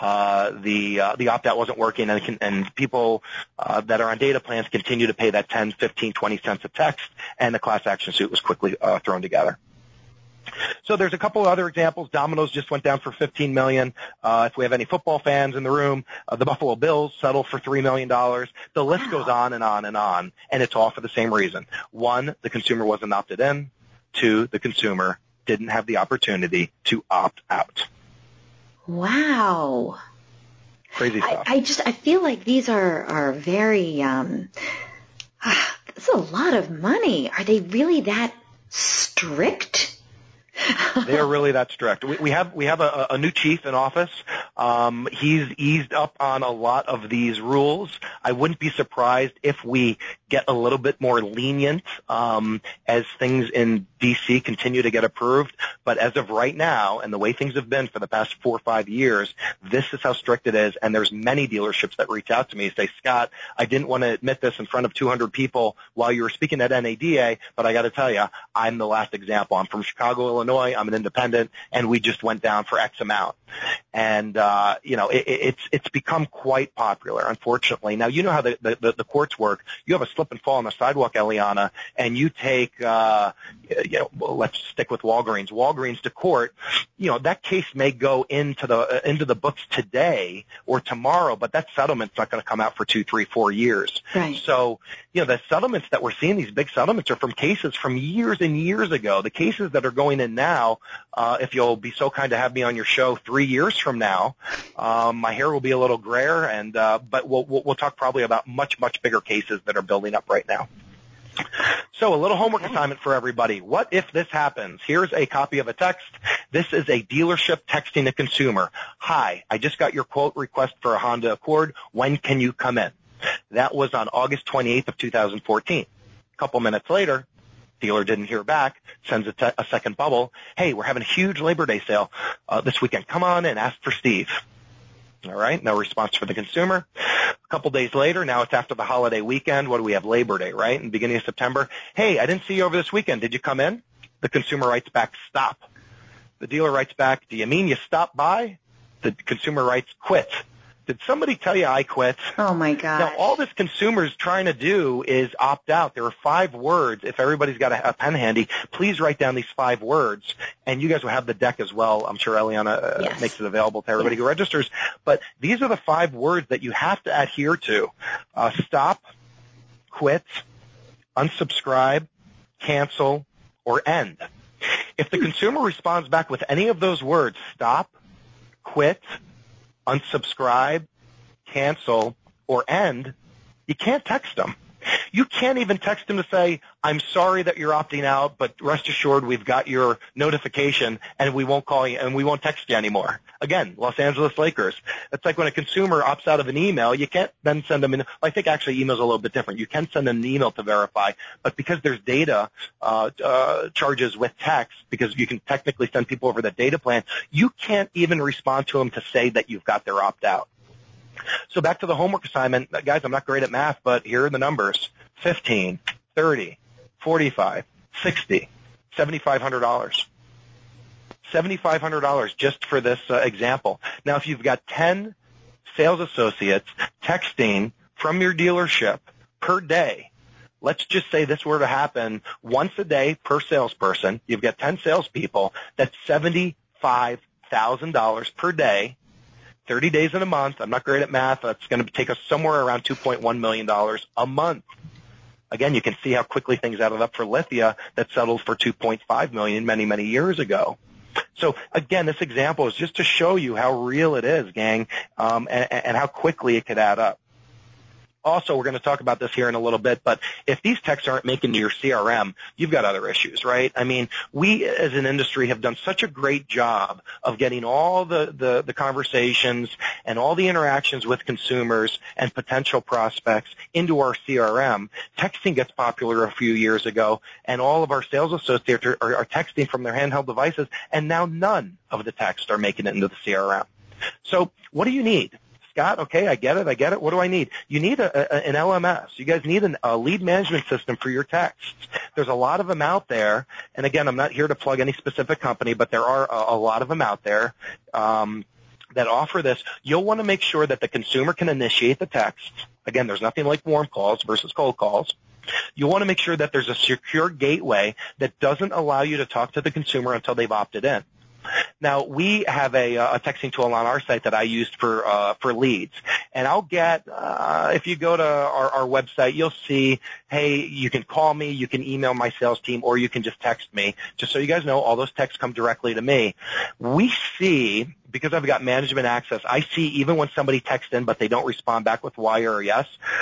the opt-out wasn't working, and people that are on data plans continue to pay that 10, 15, 20 cents a text, and the class action suit was quickly thrown together. So there's a couple of other examples. Domino's just went down for $15 million. If we have any football fans in the room, the Buffalo Bills settled for $3 million. The list goes on and on and on, and it's all for the same reason. One, the consumer wasn't opted in. Two, the consumer didn't have the opportunity to opt out. Wow. Crazy stuff. I feel like these are very, that's a lot of money. Are they really that strict? They are really that strict. We have a new chief in office. He's eased up on a lot of these rules. I wouldn't be surprised if we get a little bit more lenient as things in D.C. continue to get approved. But as of right now, and the way things have been for the past 4 or 5 years, this is how strict it is. And there's many dealerships that reach out to me and say, Scott, I didn't want to admit this in front of 200 people while you were speaking at NADA, but I got to tell you, I'm the last example. I'm from Chicago, Illinois. I'm an independent, and we just went down for X amount. And, it's become quite popular, unfortunately. Now, you know how the courts work. You have a slip and fall on the sidewalk, Eliana, and you take, let's stick with Walgreens. Walgreens to court. That case may go into the books today or tomorrow, but that settlement's not going to come out for 2, 3, 4 years. Right. So, the settlements that we're seeing, these big settlements, are from cases from years and years ago. The cases that are going in now, if you'll be so kind to have me on your show 3 years from now, my hair will be a little grayer, but we'll talk probably about much, much bigger cases that are building up right now. So a little homework assignment for everybody. What if this happens? Here's a copy of a text. This is a dealership texting a consumer. Hi, I just got your quote request for a Honda Accord. When can you come in? That was on August 28th of 2014. A couple minutes later, dealer didn't hear back, sends a second bubble. Hey, we're having a huge Labor Day sale this weekend. Come on and ask for Steve. All right, no response for the consumer. A couple days later, now it's after the holiday weekend. What do we have? Labor Day, right? In the beginning of September. Hey, I didn't see you over this weekend. Did you come in? The consumer writes back, stop. The dealer writes back, do you mean you stopped by? The consumer writes, quit. Did somebody tell you I quit? Oh, my God. Now, all this consumer's trying to do is opt out. There are 5 words. If everybody's got a pen handy, please write down these 5 words. And you guys will have the deck as well. I'm sure Eliana yes. makes it available to everybody who registers. But these are the 5 words that you have to adhere to. Stop, quit, unsubscribe, cancel, or end. If the consumer responds back with any of those words, stop, quit, unsubscribe, cancel, or end, you can't text them. You can't even text them to say, I'm sorry that you're opting out, but rest assured we've got your notification and we won't call you and we won't text you anymore. Again, Los Angeles Lakers. It's like when a consumer opts out of an email, you can't then send them I think actually email's a little bit different. You can send them an email to verify, but because there's data charges with text, because you can technically send people over the data plan, you can't even respond to them to say that you've got their opt-out. So back to the homework assignment. Guys, I'm not great at math, but here are the numbers. 15, 30, 45, 60, $7,500. $7,500 just for this example. Now, if you've got 10 sales associates texting from your dealership per day, let's just say this were to happen once a day per salesperson. You've got 10 salespeople. That's $75,000 per day. 30 days in a month. I'm not great at math. That's going to take us somewhere around $2.1 million a month. Again, you can see how quickly things added up for Lithia that settled for $2.5 million many, many years ago. So, again, this example is just to show you how real it is, gang, and how quickly it could add up. Also, we're going to talk about this here in a little bit, but if these texts aren't making your CRM, you've got other issues, right? I mean, we as an industry have done such a great job of getting all the conversations and all the interactions with consumers and potential prospects into our CRM. Texting gets popular a few years ago, and all of our sales associates are texting from their handheld devices, and now none of the texts are making it into the CRM. So what do you need? Scott, okay, I get it. What do I need? You need an LMS. You guys need a lead management system for your texts. There's a lot of them out there, and again, I'm not here to plug any specific company, but there are a lot of them out there that offer this. You'll want to make sure that the consumer can initiate the text. Again, there's nothing like warm calls versus cold calls. You want to make sure that there's a secure gateway that doesn't allow you to talk to the consumer until they've opted in. Now, we have a texting tool on our site that I used for leads. And I'll get, if you go to our website, you'll see, hey, you can call me, you can email my sales team, or you can just text me. Just so you guys know, all those texts come directly to me. We see, because I've got management access, I see even when somebody texts in but they don't respond back with Y or yes,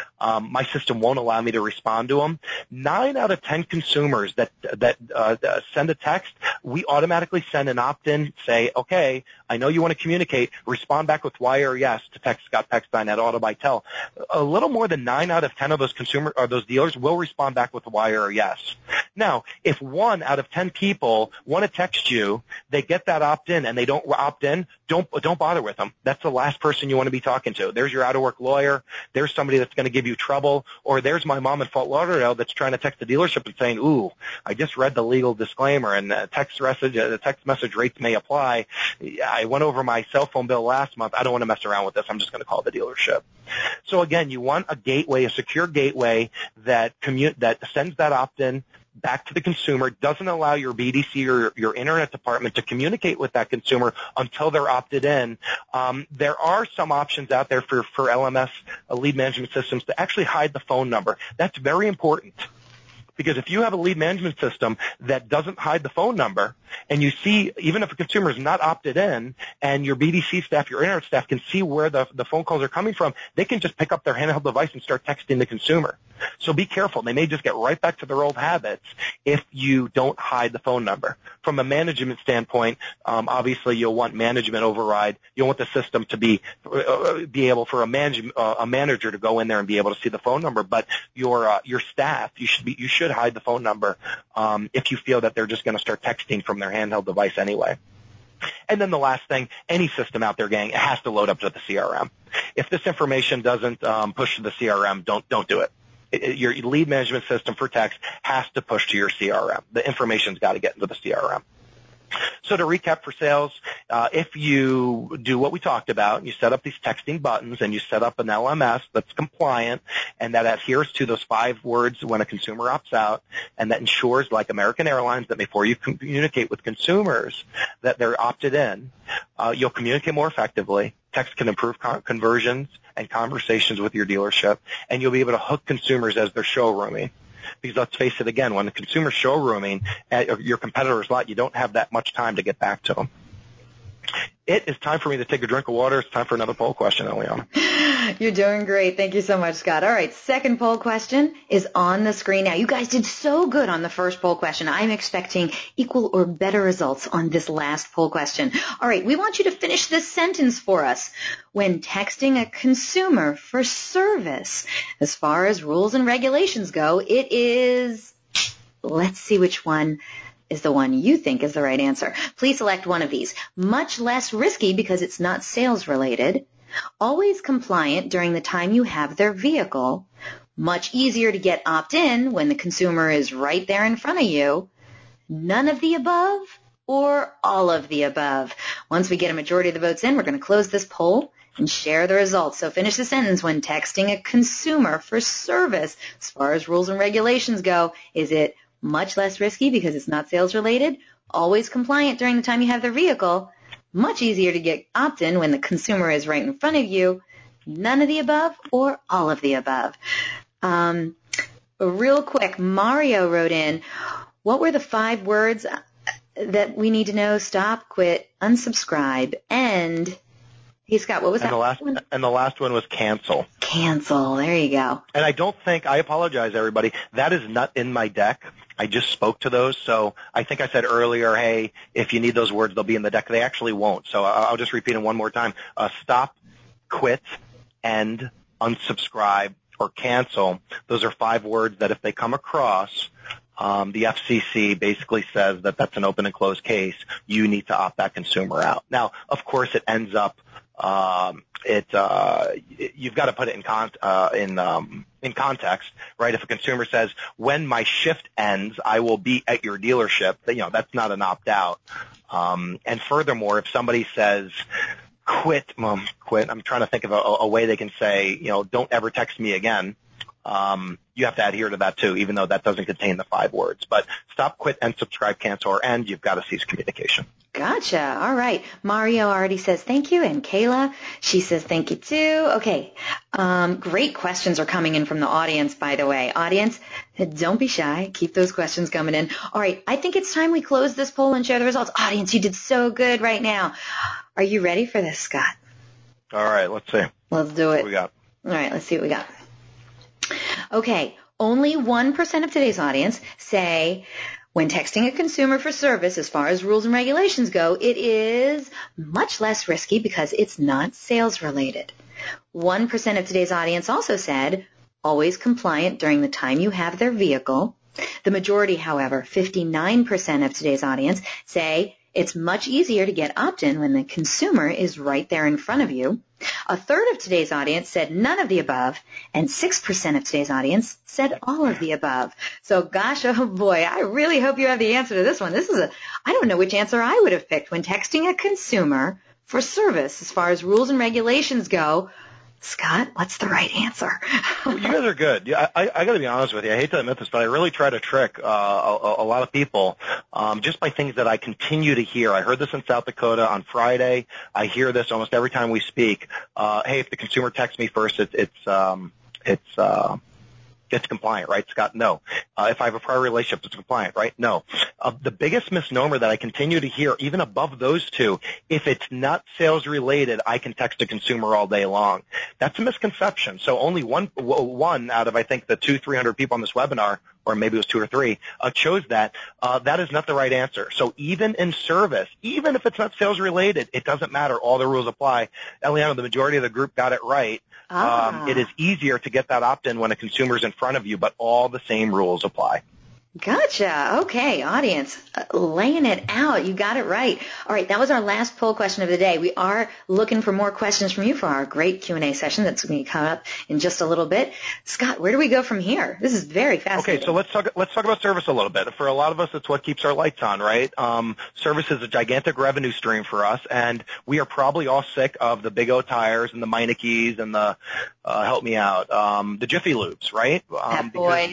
my system won't allow me to respond to them. 9 out of 10 consumers that send a text, we automatically send an opt-in, say, okay, I know you want to communicate, respond back with Y or yes to text Scott Peckstein at AutoBuyTel. A little more than 9 out of 10 of those those dealers will respond back with Y or yes. Now, if 1 out of 10 people want to text you, they get that opt-in and they don't opt in, don't bother with them. That's the last person you want to be talking to. There's your out-of-work lawyer. There's somebody that's going to give you trouble. Or there's my mom in Fort Lauderdale that's trying to text the dealership and saying, ooh, I just read the legal disclaimer and the text message rates may apply. I went over my cell phone bill last month. I don't want to mess around with this. I'm just going to call the dealership. So, again, you want a gateway, a secure gateway that sends that opt-in back to the consumer, doesn't allow your BDC or your internet department to communicate with that consumer until they're opted in. There are some options out there for LMS lead management systems to actually hide the phone number. That's very important. Because if you have a lead management system that doesn't hide the phone number, and you see, even if a consumer is not opted in, and your BDC staff, your internet staff can see where the phone calls are coming from, they can just pick up their handheld device and start texting the consumer. So be careful. They may just get right back to their old habits if you don't hide the phone number. From a management standpoint, obviously you'll want management override. You'll want the system to be able for a manager to go in there and be able to see the phone number. But your staff, you should hide the phone number if you feel that they're just going to start texting from their handheld device anyway. And then the last thing, any system out there, gang, it has to load up to the CRM. If this information doesn't push to the CRM, don't do it. Your lead management system for text has to push to your CRM. The information's got to get into the CRM. So to recap for sales, if you do what we talked about, you set up these texting buttons and you set up an LMS that's compliant and that adheres to those 5 words when a consumer opts out, and that ensures, like American Airlines, that before you communicate with consumers that they're opted in, you'll communicate more effectively. Text can improve conversions and conversations with your dealership, and you'll be able to hook consumers as they're showrooming. Because let's face it, again, when the consumer's showrooming at your competitor's lot, you don't have that much time to get back to them. It is time for me to take a drink of water. It's time for another poll question, Eliana. You're doing great. Thank you so much, Scott. All right, second poll question is on the screen now. You guys did so good on the first poll question. I'm expecting equal or better results on this last poll question. All right, we want you to finish this sentence for us. When texting a consumer for service, as far as rules and regulations go, it is, let's see which one is the one you think is the right answer. Please select one of these. Much less risky because it's not sales related. Always compliant during the time you have their vehicle. Much easier to get opt-in when the consumer is right there in front of you. None of the above or all of the above. Once we get a majority of the votes in, we're going to close this poll and share the results. So finish the sentence. When texting a consumer for service, as far as rules and regulations go, is it much less risky because it's not sales related? Always compliant during the time you have their vehicle? Much easier to get opt-in when the consumer is right in front of you? None of the above or all of the above? Real quick, Mario wrote in, what were the 5 words that we need to know? Stop, quit, unsubscribe, and... Hey, Scott, what was that? And the last one was cancel. Cancel. There you go. And I apologize, everybody. That is not in my deck. I just spoke to those. So I think I said earlier, hey, if you need those words, they'll be in the deck. They actually won't. So I'll just repeat them one more time. Stop, quit, end, unsubscribe, or cancel. Those are 5 words that if they come across, the FCC basically says that that's an open and closed case. You need to opt that consumer out. Now, of course, it ends up you've got to put it in context, right? If a consumer says, when my shift ends, I will be at your dealership, that's not an opt-out. And furthermore, if somebody says, quit, I'm trying to think of a way they can say, don't ever text me again. You have to adhere to that too, even though that doesn't contain the 5 words. But stop, quit, and subscribe, cancel, or end, you've got to cease communication. Gotcha. All right. Mario already says thank you, and Kayla, she says thank you too. Okay. Great questions are coming in from the audience, by the way. Audience, don't be shy. Keep those questions coming in. All right. I think it's time we close this poll and share the results. Audience, you did so good right now. Are you ready for this, Scott? All right. Let's see. Let's do it. What we got? All right. Let's see what we got. Okay. Only 1% of today's audience say, when texting a consumer for service, as far as rules and regulations go, it is much less risky because it's not sales related. 1% of today's audience also said, always compliant during the time you have their vehicle. The majority, however, 59% of today's audience say it's much easier to get opt-in when the consumer is right there in front of you. A third of today's audience said none of the above, and 6% of today's audience said all of the above. So gosh, oh boy, I really hope you have the answer to this one. I don't know which answer I would have picked when texting a consumer for service. As far as rules and regulations go, Scott, what's the right answer? Well, you guys are good. I got to be honest with you. I hate to admit this, but I really try to trick a lot of people just by things that I continue to hear. I heard this in South Dakota on Friday. I hear this almost every time we speak. Hey, if the consumer texts me first, it's compliant, right, Scott? No. If I have a prior relationship, it's compliant, right? No. The biggest misnomer that I continue to hear, even above those two, if it's not sales related, I can text a consumer all day long. That's a misconception. So only one out of, I think, the 200-300 people on this webinar, or maybe it was 2 or 3, chose that. That is not the right answer. So even in service, even if it's not sales related, it doesn't matter. All the rules apply. Eliana, the majority of the group got it right. It is easier to get that opt-in when a consumer is in front of you, but all the same rules apply. Gotcha. Okay, audience, laying it out. You got it right. All right, that was our last poll question of the day. We are looking for more questions from you for our great Q&A session that's going to come up in just a little bit. Scott, where do we go from here? This is very fascinating. Okay, so let's talk about service a little bit. For a lot of us, it's what keeps our lights on, right? Service is a gigantic revenue stream for us, and we are probably all sick of the Big O tires and the Meinekes and the help me out, the Jiffy Lubes, right? Because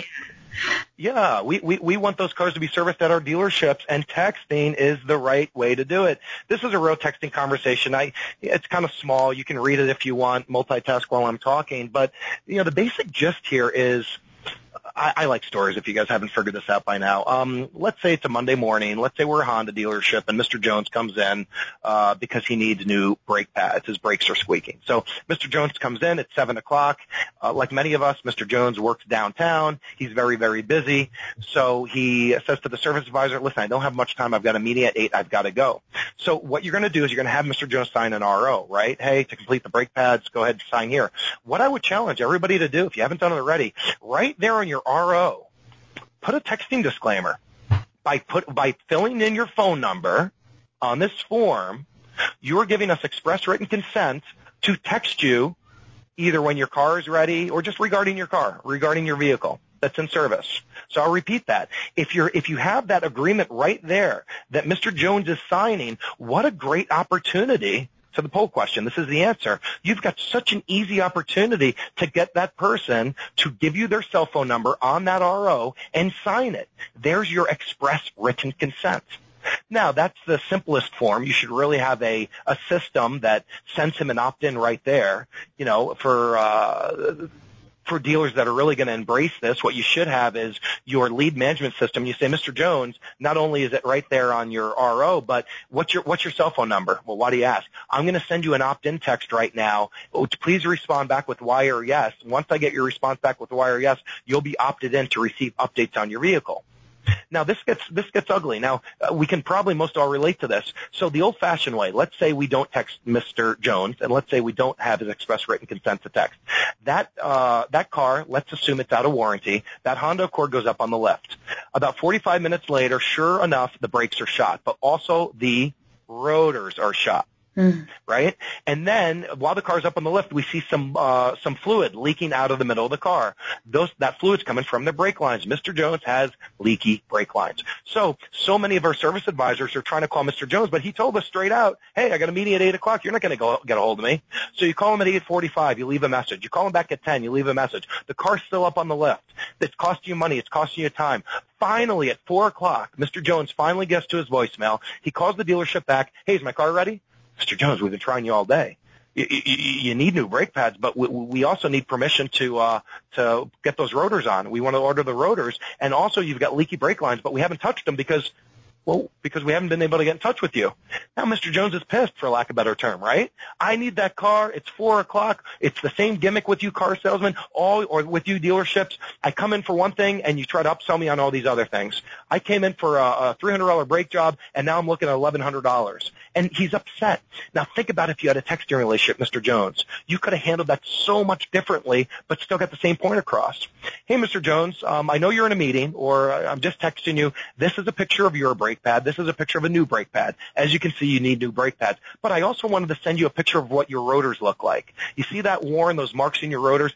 we want those cars to be serviced at our dealerships, and texting is the right way to do it. This is a real texting conversation. It's kind of small. You can read it if you want, multitask while I'm talking. But, the basic gist here is I like stories if you guys haven't figured this out by now. Let's say it's a Monday morning. Let's say we're a Honda dealership and Mr. Jones comes in because he needs new brake pads. His brakes are squeaking. So Mr. Jones comes in at 7 o'clock. Like many of us, Mr. Jones works downtown. He's very, very busy. So he says to the service advisor, listen, I don't have much time. I've got a meeting at 8. I've got to go. So what you're going to do is you're going to have Mr. Jones sign an RO, right? Hey, to complete the brake pads, go ahead and sign here. What I would challenge everybody to do, if you haven't done it already, right there on your RO, put a texting disclaimer. By filling in your phone number on this form, you're giving us express written consent to text you either when your car is ready or just regarding your car, regarding your vehicle that's in service. So I'll repeat that. If you have that agreement right there that Mr. Jones is signing, what a great opportunity. To the poll question, this is the answer. You've got such an easy opportunity to get that person to give you their cell phone number on that RO and sign it. There's your express written consent. Now, that's the simplest form. You should really have a system that sends him an opt-in right there. You know, for dealers that are really going to embrace this, what you should have is your lead management system. You say, Mr. Jones, not only is it right there on your RO, but what's your cell phone number? Well, why do you ask? I'm going to send you an opt-in text right now. Please respond back with Y or yes. Once I get your response back with Y or yes, you'll be opted in to receive updates on your vehicle. Now, this gets ugly. Now, we can probably most all relate to this. So the old-fashioned way, let's say we don't text Mr. Jones, and let's say we don't have his express written consent to text. That car, let's assume it's out of warranty, that Honda Accord goes up on the lift. About 45 minutes later, sure enough, the brakes are shot, but also the rotors are shot. Right? And then while the car's up on the lift, we see some fluid leaking out of the middle of the car. That fluid's coming from the brake lines. Mr. Jones has leaky brake lines. So many of our service advisors are trying to call Mr. Jones, but he told us straight out, hey, I got a meeting at 8 o'clock. You're not going to get a hold of me. So you call him at 8:45. You leave a message. You call him back at 10. You leave a message. The car's still up on the lift. It's costing you money. It's costing you time. Finally, at 4 o'clock, Mr. Jones finally gets to his voicemail. He calls the dealership back. Hey, is my car ready? Mr. Jones, we've been trying you all day. You need new brake pads, but we also need permission to get those rotors on. We want to order the rotors, and also you've got leaky brake lines, but we haven't touched them because we haven't been able to get in touch with you. Now Mr. Jones is pissed, for lack of a better term, right? I need that car. It's 4 o'clock. It's the same gimmick with you car salesmen, or with you dealerships. I come in for one thing, and you try to upsell me on all these other things. I came in for a $300 brake job, and now I'm looking at $1,100. And he's upset. Now think about if you had a texting relationship, Mr. Jones. You could have handled that so much differently, but still got the same point across. Hey, Mr. Jones, I know you're in a meeting, or I'm just texting you. This is a picture of your brake pad. This is a picture of a new brake pad. As you can see, you need new brake pads. But I also wanted to send you a picture of what your rotors look like. You see that worn, those marks in your rotors?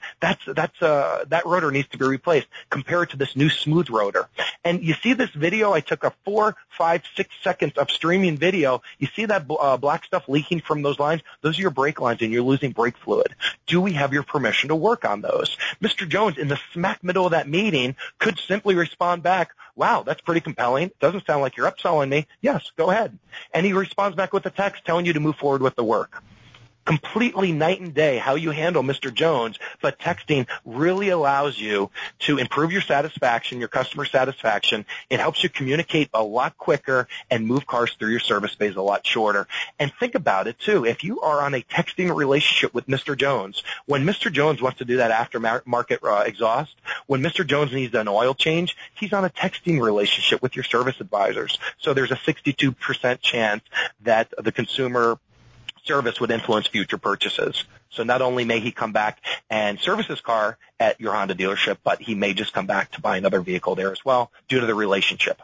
That rotor needs to be replaced. Compare it to this new smooth rotor. And you see this video? I took a 4, 5, 6 seconds of streaming video. You see that black stuff leaking from those lines? Those are your brake lines, and you're losing brake fluid. Do we have your permission to work on those? Mr. Jones, in the smack middle of that meeting, could simply respond back, wow, that's pretty compelling. Doesn't sound like you're upselling me. Yes, go ahead. And he responds back with a text telling you to move forward with the work. Completely night and day how you handle Mr. Jones, but texting really allows you to improve your satisfaction, your customer satisfaction. It helps you communicate a lot quicker and move cars through your service bays a lot shorter. And think about it, too. If you are on a texting relationship with Mr. Jones, when Mr. Jones wants to do that aftermarket exhaust, when Mr. Jones needs an oil change, he's on a texting relationship with your service advisors. So there's a 62% chance that the consumer service would influence future purchases. So not only may he come back and service his car at your Honda dealership, but he may just come back to buy another vehicle there as well due to the relationship.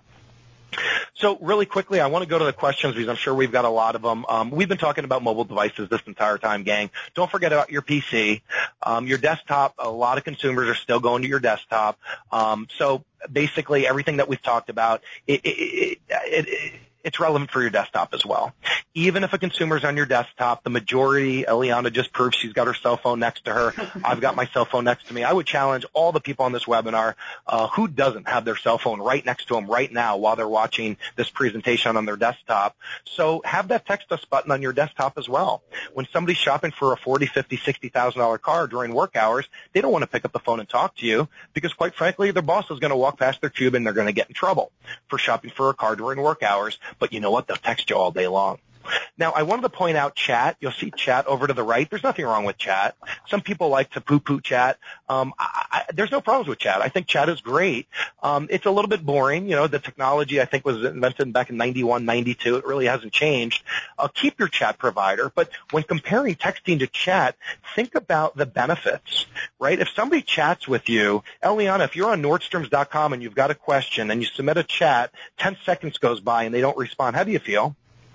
So really quickly, I want to go to the questions because I'm sure we've got a lot of them. We've been talking about mobile devices this entire time, gang. Don't forget about your PC. Your desktop, a lot of consumers are still going to your desktop. So basically everything that we've talked about, it's relevant for your desktop as well. Even if a consumer's on your desktop, the majority, Eliana just proved she's got her cell phone next to her. I've got my cell phone next to me. I would challenge all the people on this webinar, who doesn't have their cell phone right next to them right now while they're watching this presentation on their desktop. So have that text us button on your desktop as well. When somebody's shopping for a $40,000, $50,000, $60,000 car during work hours, they don't want to pick up the phone and talk to you because, quite frankly, their boss is going to walk past their cube and they're going to get in trouble for shopping for a car during work hours. But you know what? They'll text you all day long. Now, I wanted to point out chat. You'll see chat over to the right. There's nothing wrong with chat. Some people like to poo-poo chat. There's no problems with chat. I think chat is great. It's a little bit boring. You know, the technology, I think, was invented back in 91, 92. It really hasn't changed. Keep your chat provider. But when comparing texting to chat, think about the benefits, right? If somebody chats with you, Eliana, if you're on Nordstrom.com and you've got a question and you submit a chat, 10 seconds goes by and they don't respond, how do you feel?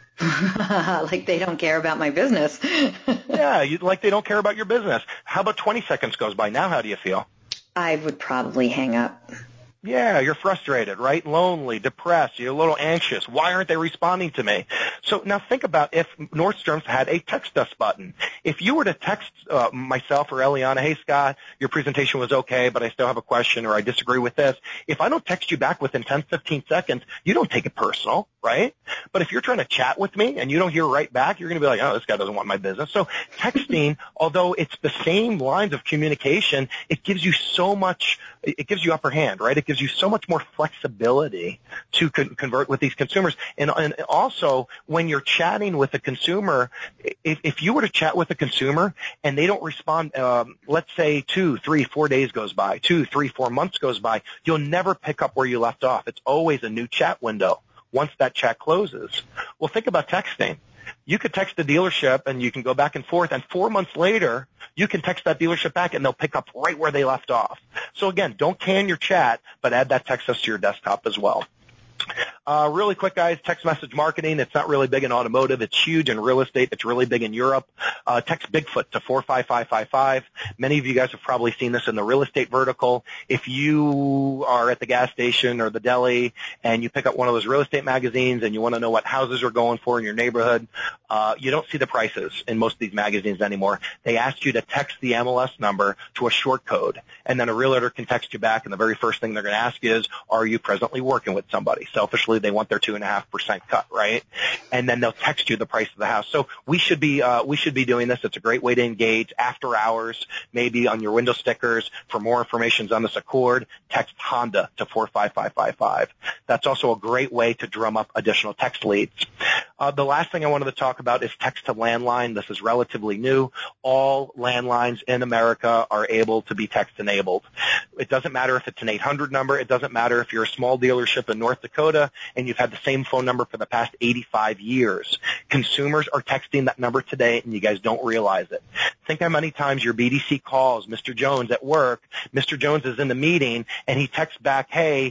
Like they don't care about my business. Yeah, like they don't care about your business. How about 20 seconds goes by? Now how do you feel? I would probably hang up. Yeah, you're frustrated, right? Lonely, depressed, you're a little anxious. Why aren't they responding to me? So now think about if Nordstrom's had a text us button. If you were to text myself or Eliana, hey, Scott, your presentation was okay, but I still have a question or I disagree with this. If I don't text you back within 10, 15 seconds, you don't take it personal, right? But if you're trying to chat with me and you don't hear right back, you're going to be like, oh, this guy doesn't want my business. So texting, although it's the same lines of communication, it gives you so much, it gives you upper hand, right? It gives you so much more flexibility to convert with these consumers. And also, when you're chatting with a consumer, if you were to chat with a consumer and they don't respond, let's say 2, 3, 4 days goes by, 2, 3, 4 months goes by, you'll never pick up where you left off. It's always a new chat window once that chat closes. Well, think about texting. You could text the dealership and you can go back and forth, and 4 months later, you can text that dealership back and they'll pick up right where they left off. So again, don't can your chat, but add that text us to your desktop as well. Really quick, guys, text message marketing. It's not really big in automotive. It's huge in real estate. It's really big in Europe. Text Bigfoot to 45555. Many of you guys have probably seen this in the real estate vertical. If you are at the gas station or the deli and you pick up one of those real estate magazines and you want to know what houses are going for in your neighborhood, you don't see the prices in most of these magazines anymore. They ask you to text the MLS number to a short code, and then a realtor can text you back, and the very first thing they're going to ask you is, are you presently working with somebody? Selfishly, they want their 2.5% cut, right? And then they'll text you the price of the house. So we should be doing this. It's a great way to engage after hours, maybe on your window stickers. For more information on this Accord, text Honda to 45555. That's also a great way to drum up additional text leads. The last thing I wanted to talk about is text to landline. This is relatively new. All landlines in America are able to be text enabled. It doesn't matter if it's an 800 number. It doesn't matter if you're a small dealership in North Dakota and you've had the same phone number for the past 85 years. Consumers are texting that number today, and you guys don't realize it. Think how many times your BDC calls Mr. Jones at work. Mr. Jones is in the meeting, and he texts back, hey,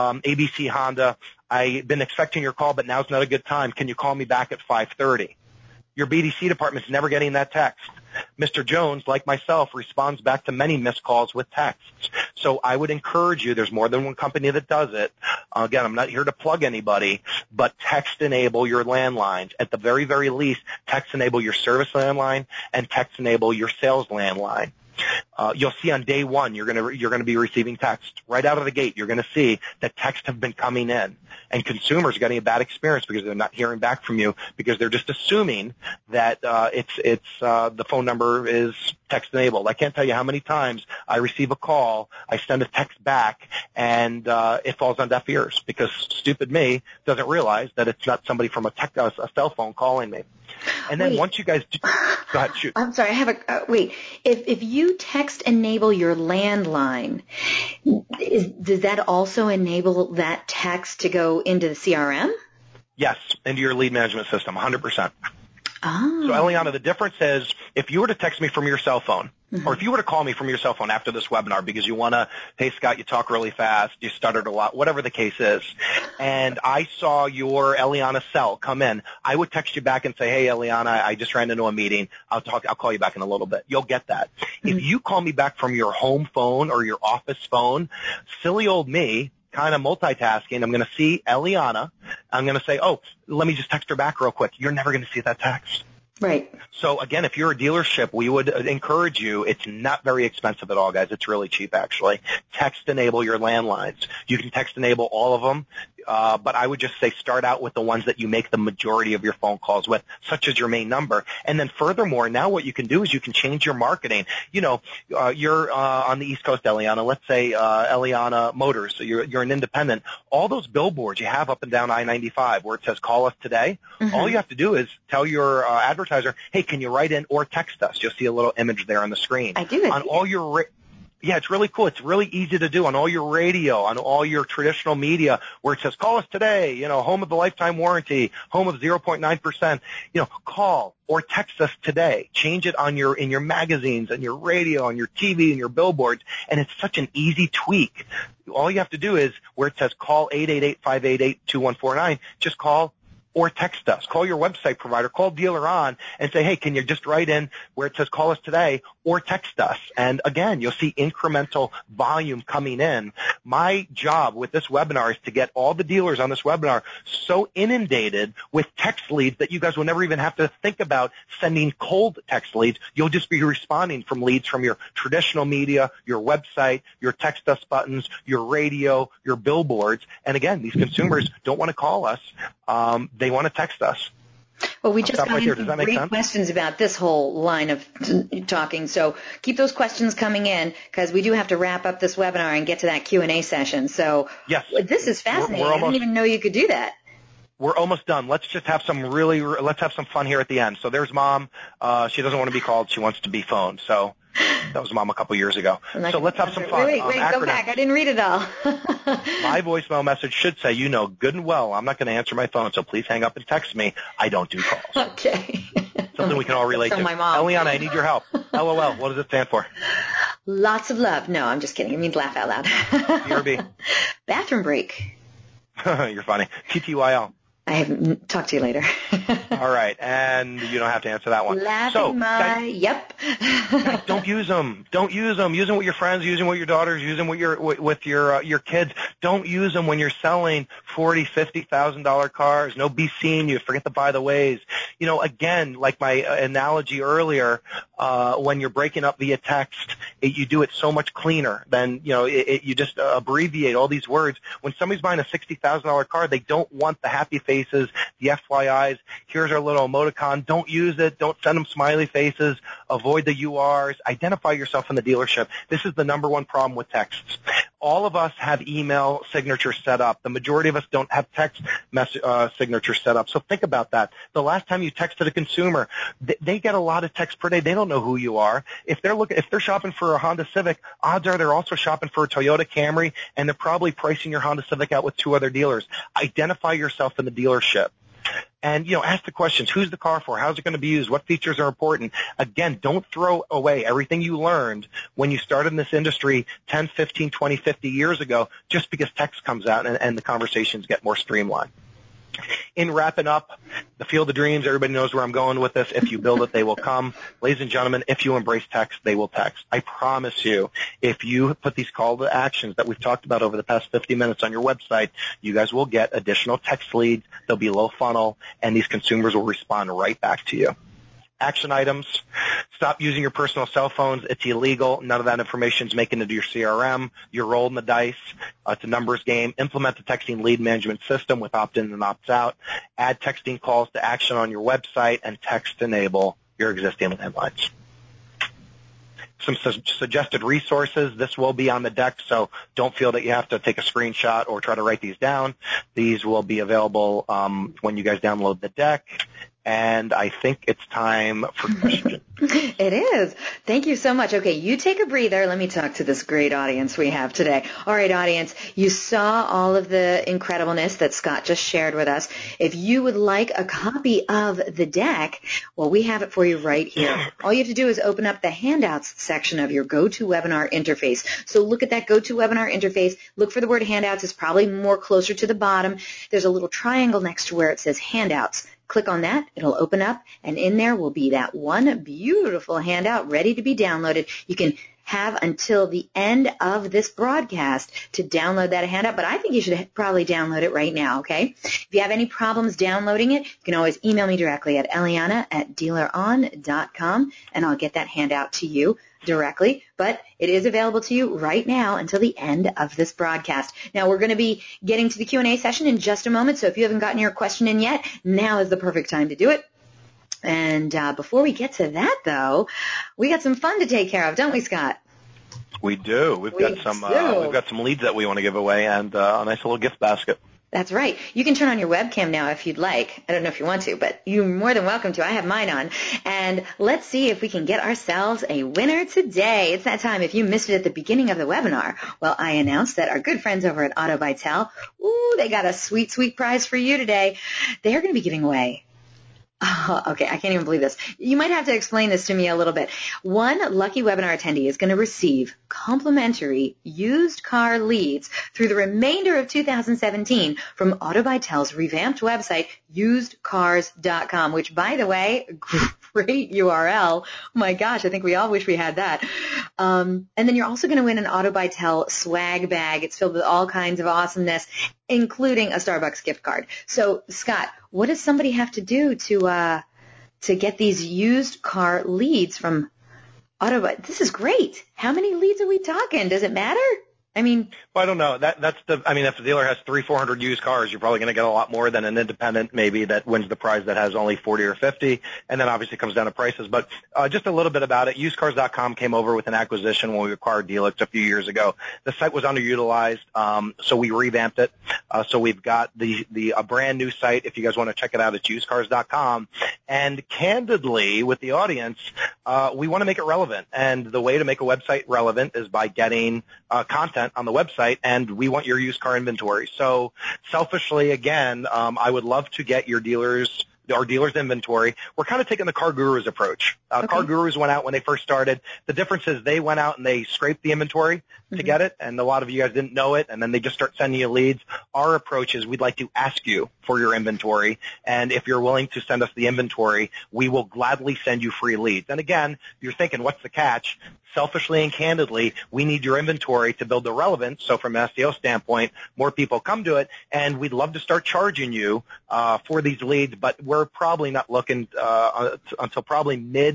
ABC Honda, I've been expecting your call, but now's not a good time. Can you call me back at 5:30? Your BDC department's never getting that text. Mr. Jones, like myself, responds back to many missed calls with texts. So I would encourage you, there's more than one company that does it. Again, I'm not here to plug anybody, but text enable your landlines. At the very, very least, text enable your service landline and text enable your sales landline. You'll see on day one, you're going to be receiving text right out of the gate. You're going to see that texts have been coming in, and consumers are getting a bad experience because they're not hearing back from you because they're just assuming that the phone number is text enabled. I can't tell you how many times I receive a call, I send a text back, and it falls on deaf ears because stupid me doesn't realize that it's not somebody from a cell phone calling me. And then once you guys go ahead, shoot. I'm sorry, I have wait. If you text enable your landline, does that also enable that text to go into the CRM? Yes, into your lead management system, 100%. Oh. So, Eliana, the difference is if you were to text me from your cell phone, or if you were to call me from your cell phone after this webinar because you want to, hey, Scott, you talk really fast, you stuttered a lot, whatever the case is, and I saw your Eliana cell come in, I would text you back and say, hey, Eliana, I just ran into a meeting. I'll call you back in a little bit. You'll get that. If you call me back from your home phone or your office phone, silly old me, kind of multitasking. I'm going to see Eliana. I'm going to say, oh, let me just text her back real quick. You're never going to see that text. Right. So again, if you're a dealership, we would encourage you. It's not very expensive at all, guys. It's really cheap, actually. Text enable your landlines. You can text enable all of them. But I would just say start out with the ones that you make the majority of your phone calls with, such as your main number. And then furthermore, now what you can do is you can change your marketing. You know, you're on the East Coast, Eliana. Let's say Eliana Motors. So you're an independent. All those billboards you have up and down I-95 where it says call us today, all you have to do is tell your advertiser, hey, can you write in or text us? You'll see a little image there on the screen. I do. On all your Yeah, it's really cool. It's really easy to do on all your radio, on all your traditional media where it says, call us today, you know, home of the lifetime warranty, home of 0.9%, you know, call or text us today. Change it in your magazines, on your radio, on your TV, and your billboards. And it's such an easy tweak. All you have to do is where it says call 888-588-2149, just call or text us. Call your website provider, call Dealer On, and say, hey, can you just write in where it says call us today or text us? And again, you'll see incremental volume coming in. My job with this webinar is to get all the dealers on this webinar so inundated with text leads that you guys will never even have to think about sending cold text leads. You'll just be responding from leads from your traditional media, your website, your text us buttons, your radio, your billboards. And again, these consumers don't want to call us. They want to text us. Well, we just got into great questions about this whole line of talking, so keep those questions coming in because we do have to wrap up this webinar and get to that Q&A session. So yes, this is fascinating. I didn't even know you could do that. We're almost done. Let's just have let's have some fun here at the end. So there's Mom. She doesn't want to be called. She wants to be phoned. So that was Mom a couple years ago. So let's have some fun. Wait, go back. I didn't read it all. My voicemail message should say, you know good and well, I'm not going to answer my phone, so please hang up and text me. I don't do calls. Okay. Something we can all relate to. My mom. Eliana, I need your help. LOL. What does it stand for? Lots of love. No, I'm just kidding. It means laugh out loud. BRB. Bathroom break. You're funny. TTYL. I haven't talked to you later. All right, and you don't have to answer that one. Yep. Guys, don't use them. Don't use them. Use them with your friends. Use them with your daughters. Use them with your kids. Don't use them when you're selling $40,000, $50,000 cars. No be seeing you. Forget the by the ways. You know, again, like my analogy earlier, when you're breaking up via text, you do it so much cleaner than you just abbreviate all these words. When somebody's buying a $60,000 car, they don't want the happy faces, the FYIs. Here's our little emoticon. Don't use it. Don't send them smiley faces. Avoid the URs. Identify yourself in the dealership. This is the number one problem with texts. All of us have email signatures set up. The majority of us don't have text signatures set up. So think about that. The last time you texted a consumer, they get a lot of texts per day. They don't know who you are. If they're shopping for a Honda Civic, odds are they're also shopping for a Toyota Camry, and they're probably pricing your Honda Civic out with 2 other dealers. Identify yourself in the dealership. And, ask the questions. Who's the car for? How's it going to be used? What features are important? Again, don't throw away everything you learned when you started in this industry 10, 15, 20, 50 years ago just because text comes out and the conversations get more streamlined. In wrapping up, the Field of Dreams, everybody knows where I'm going with this. If you build it, they will come. Ladies and gentlemen, if you embrace text, they will text. I promise you, if you put these call to actions that we've talked about over the past 50 minutes on your website, you guys will get additional text leads. They'll be low funnel, and these consumers will respond right back to you. Action items, stop using your personal cell phones. It's illegal. None of that information is making it into your CRM. You're rolling the dice. It's a numbers game. Implement the texting lead management system with opt-in and opt-out. Add texting calls to action on your website and text enable your existing landlines. Some suggested resources. This will be on the deck, so don't feel that you have to take a screenshot or try to write these down. These will be available when you guys download the deck. And I think it's time for questions. It is. Thank you so much. Okay, you take a breather. Let me talk to this great audience we have today. All right, audience, you saw all of the incredibleness that Scott just shared with us. If you would like a copy of the deck, well, we have it for you right here. All you have to do is open up the handouts section of your GoToWebinar interface. So look at that GoToWebinar interface. Look for the word handouts. It's probably more closer to the bottom. There's a little triangle next to where it says handouts. Click on that. It'll open up, and in there will be that one beautiful handout ready to be downloaded. You can have until the end of this broadcast to download that handout, but I think you should probably download it right now, okay? If you have any problems downloading it, you can always email me directly at eliana@dealeron.com, and I'll get that handout to you directly, but it is available to you right now until the end of this broadcast. Now, we're going to be getting to the Q&A session in just a moment, so if you haven't gotten your question in yet, now is the perfect time to do it. And before we get to that, though, we got some fun to take care of, don't we, Scott? We do. We've got some leads that we want to give away and a nice little gift basket. That's right. You can turn on your webcam now if you'd like. I don't know if you want to, but you're more than welcome to. I have mine on. And let's see if we can get ourselves a winner today. It's that time. If you missed it at the beginning of the webinar, well, I announced that our good friends over at Auto Vital, they got a sweet, sweet prize for you today. They're going to be giving away. Oh, okay, I can't even believe this. You might have to explain this to me a little bit. One lucky webinar attendee is going to receive complimentary used car leads through the remainder of 2017 from Auto Vital's revamped website, usedcars.com, which, by the way, great URL. Oh, my gosh, I think we all wish we had that. And then you're also going to win an Auto Vital swag bag. It's filled with all kinds of awesomeness, including a Starbucks gift card. So, Scott, what does somebody have to do to get these used car leads from Auto Vital? This is great. How many leads are we talking? Does it matter? I mean, well, I don't know. If the dealer has 300-400 used cars, you're probably going to get a lot more than an independent maybe that wins the prize that has only 40 or 50, and then obviously it comes down to prices. But just a little bit about it. Usedcars.com came over with an acquisition when we acquired Dealix a few years ago. The site was underutilized, so we revamped it. So we've got a brand new site. If you guys want to check it out, it's usedcars.com. And candidly, with the audience, we want to make it relevant. And the way to make a website relevant is by getting content on the website, and we want your used car inventory. So selfishly, again, I would love to get our dealers' inventory. We're kind of taking the Car Gurus approach. Okay. Car Gurus went out when they first started. The difference is they went out and they scraped the inventory to get it, and a lot of you guys didn't know it, and then they just start sending you leads. Our approach is we'd like to ask you for your inventory, and if you're willing to send us the inventory, we will gladly send you free leads. And again, you're thinking, what's the catch? Selfishly and candidly, we need your inventory to build the relevance. So from an SEO standpoint, more people come to it, and we'd love to start charging you for these leads, but we're probably not looking until probably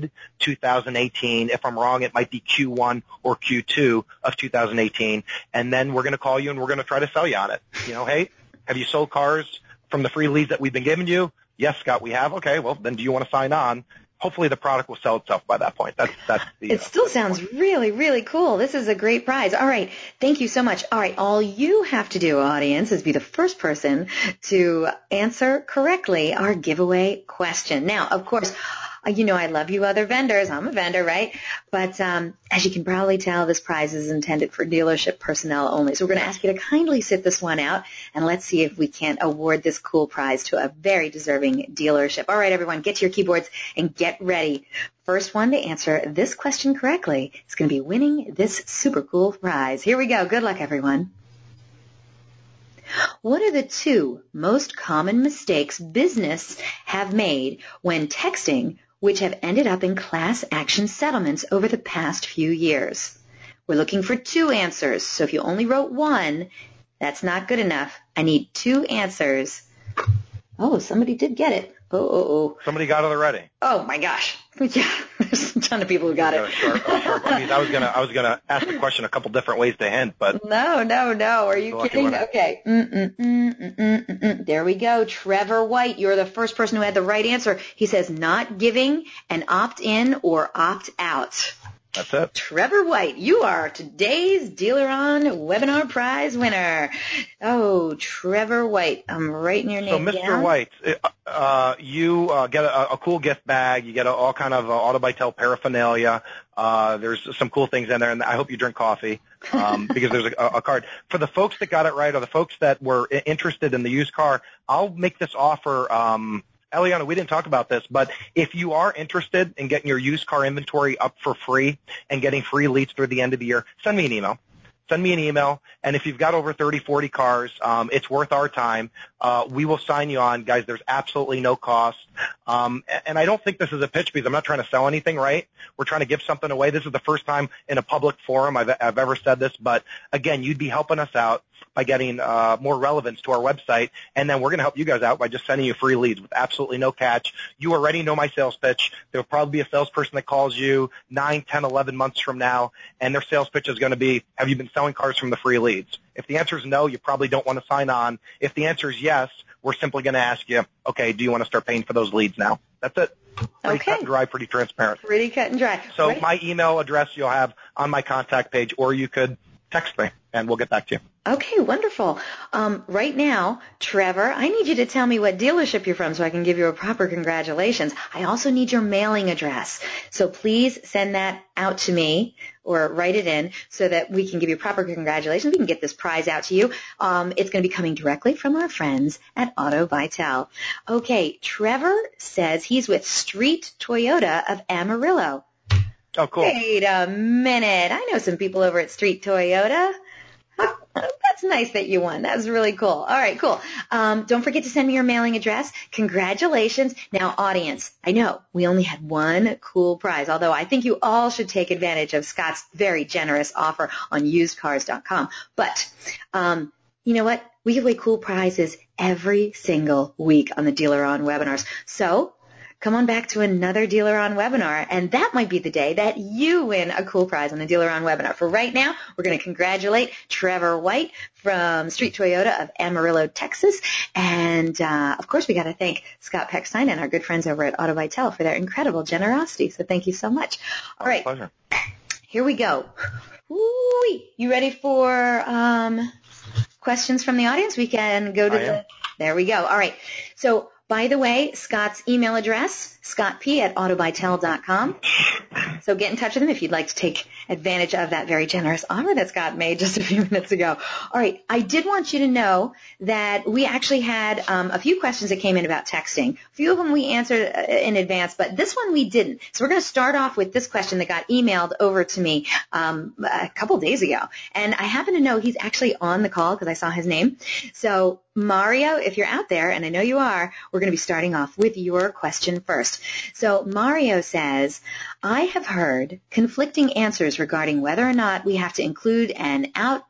mid-2018. If I'm wrong, it might be Q1 or Q2 of 2018, and then we're going to call you and we're going to try to sell you on it. Hey, have you sold cars from the free leads that we've been giving you? Yes, Scott, we have. Okay, well, then do you want to sign on? Hopefully the product will sell itself by that point. It still sounds really, really cool. This is a great prize. All right. Thank you so much. All right. All you have to do, audience, is be the first person to answer correctly our giveaway question. Now, of course, I love you other vendors. I'm a vendor, right? But as you can probably tell, this prize is intended for dealership personnel only. So we're going to ask you to kindly sit this one out, and let's see if we can't award this cool prize to a very deserving dealership. All right, everyone, get to your keyboards and get ready. First one to answer this question correctly is going to be winning this super cool prize. Here we go. Good luck, everyone. What are the two most common mistakes business have made when texting, which have ended up in class action settlements over the past few years? We're looking for two answers, so if you only wrote one, that's not good enough. I need two answers. Oh, somebody did get it. Oh. Somebody got it already. Oh, my gosh. Yeah, there's a ton of people who got it. I was gonna ask the question a couple different ways to hint, but no. Are you kidding? Okay. There we go. Trevor White, you're the first person who had the right answer. He says not giving an opt-in or opt-out. That's it. Trevor White, you are today's Dealer On webinar prize winner. Oh, Trevor White, I'm writing your name down. So, Mr. White, you get a cool gift bag. You get all kind of Auto Vital paraphernalia. There's some cool things in there, and I hope you drink coffee because there's a card. For the folks that got it right or the folks that were interested in the used car, I'll make this offer. Eliana, we didn't talk about this, but if you are interested in getting your used car inventory up for free and getting free leads through the end of the year, send me an email. send me an email. And if you've got over 30, 40 cars, it's worth our time. We will sign you on. Guys, there's absolutely no cost. And I don't think this is a pitch because I'm not trying to sell anything, right? We're trying to give something away. This is the first time in a public forum I've ever said this. But, again, you'd be helping us out by getting more relevance to our website. And then we're going to help you guys out by just sending you free leads with absolutely no catch. You already know my sales pitch. There will probably be a salesperson that calls you 9, 10, 11 months from now, and their sales pitch is going to be, have you been selling cars from the free leads? If the answer is no, you probably don't want to sign on. If the answer is yes, we're simply going to ask you, okay, do you want to start paying for those leads now? That's it. Pretty cut and dry, pretty transparent. Pretty cut and dry. So my email address you'll have on my contact page, or you could text me, and we'll get back to you. Okay, wonderful. Right now, Trevor, I need you to tell me what dealership you're from so I can give you a proper congratulations. I also need your mailing address. So please send that out to me or write it in so that we can give you proper congratulations. We can get this prize out to you. It's going to be coming directly from our friends at Auto Vital. Okay, Trevor says he's with Street Toyota of Amarillo. Oh, cool. Wait a minute. I know some people over at Street Toyota. That's nice that you won. That was really cool. All right, cool. Don't forget to send me your mailing address. Congratulations. Now, audience, I know we only had one cool prize, although I think you all should take advantage of Scott's very generous offer on usedcars.com. But you know what? We give away cool prizes every single week on the Dealer On webinars. So come on back to another Dealer On webinar, and that might be the day that you win a cool prize on the Dealer On webinar. For right now, we're going to congratulate Trevor White from Street Toyota of Amarillo, Texas. And, of course, we got to thank Scott Peckstein and our good friends over at Auto Vital for their incredible generosity. So thank you so much. All right. Pleasure. Here we go. Woo-wee. You ready for questions from the audience? We can go to there we go. All right. So, by the way, Scott's email address, scottp@autovital.com. So get in touch with him if you'd like to take advantage of that very generous offer that Scott made just a few minutes ago. All right. I did want you to know that we actually had a few questions that came in about texting. A few of them we answered in advance, but this one we didn't. So we're going to start off with this question that got emailed over to me a couple days ago. And I happen to know he's actually on the call because I saw his name. So Mario, if you're out there, and I know you are, we're going to be starting off with your question first. So Mario says, I have heard conflicting answers regarding whether or not we have to include an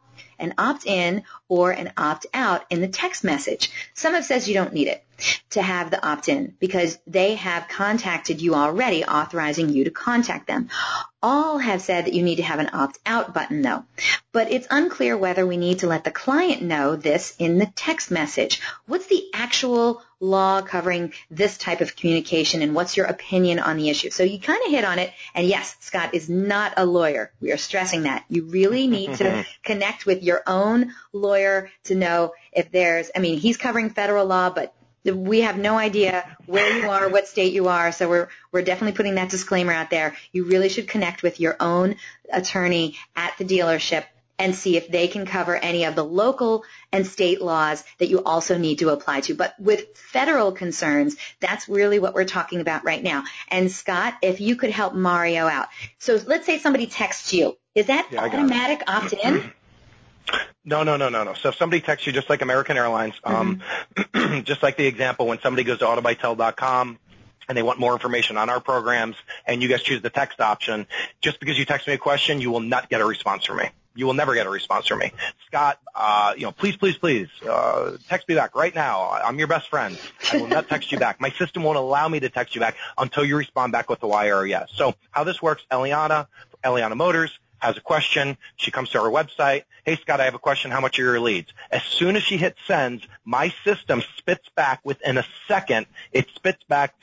opt-in or an opt-out in the text message. Some have said you don't need it to have the opt-in because they have contacted you already, authorizing you to contact them. All have said that you need to have an opt-out button, though. But it's unclear whether we need to let the client know this in the text message. What's the actual law covering this type of communication, and what's your opinion on the issue? So you kind of hit on it, and yes, Scott is not a lawyer. We are stressing that. You really need to connect with your own lawyer to know if there's, he's covering federal law, but we have no idea where you are, what state you are, so we're definitely putting that disclaimer out there. You really should connect with your own attorney at the dealership and see if they can cover any of the local and state laws that you also need to apply to. But with federal concerns, that's really what we're talking about right now. And Scott, if you could help Mario out. So let's say somebody texts you. Is that automatic opt-in? No. So if somebody texts you, just like American Airlines, just like the example when somebody goes to autovital.com and they want more information on our programs and you guys choose the text option, just because you text me a question, you will not get a response from me. You will never get a response from me. Scott, please, text me back right now. I'm your best friend. I will not text you back. My system won't allow me to text you back until you respond back with a Y or a yes. So how this works, Eliana Motors, has a question. She comes to our website. Hey, Scott, I have a question. How much are your leads? As soon as she hits send, my system spits back within a second. It spits back,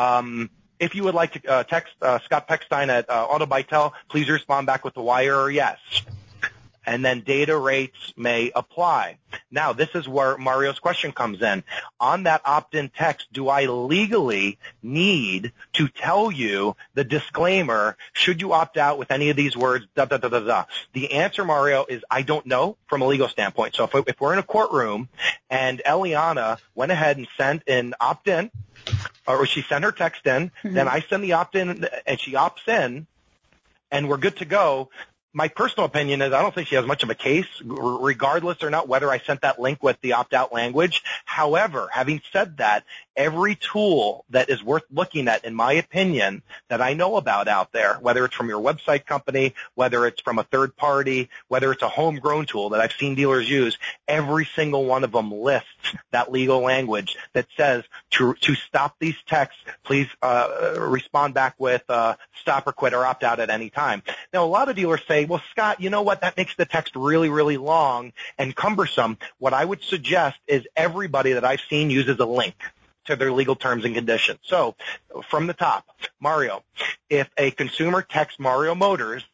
if you would like to text Scott Peckstein at Auto Vital, please respond back with a Y or a yes. And then data rates may apply. Now, this is where Mario's question comes in. On that opt-in text, do I legally need to tell you the disclaimer, should you opt out with any of these words, The answer, Mario, is I don't know from a legal standpoint. So if we're in a courtroom and Eliana went ahead and sent an opt-in, or she sent her text in, then I send the opt-in and she opts in, and we're good to go. my personal opinion is I don't think she has much of a case, regardless or not whether I sent that link with the opt-out language. However, having said that, every tool that is worth looking at, in my opinion, that I know about out there, whether it's from your website company, whether it's from a third party, whether it's a homegrown tool that I've seen dealers use, every single one of them lists that legal language that says to stop these texts, please respond back with stop or quit or opt out at any time. Now, a lot of dealers say, well, Scott, you know what? That makes the text really, really long and cumbersome. What I would suggest is everybody that I've seen uses a link to their legal terms and conditions. So from the top, Mario, if a consumer texts Mario Motors,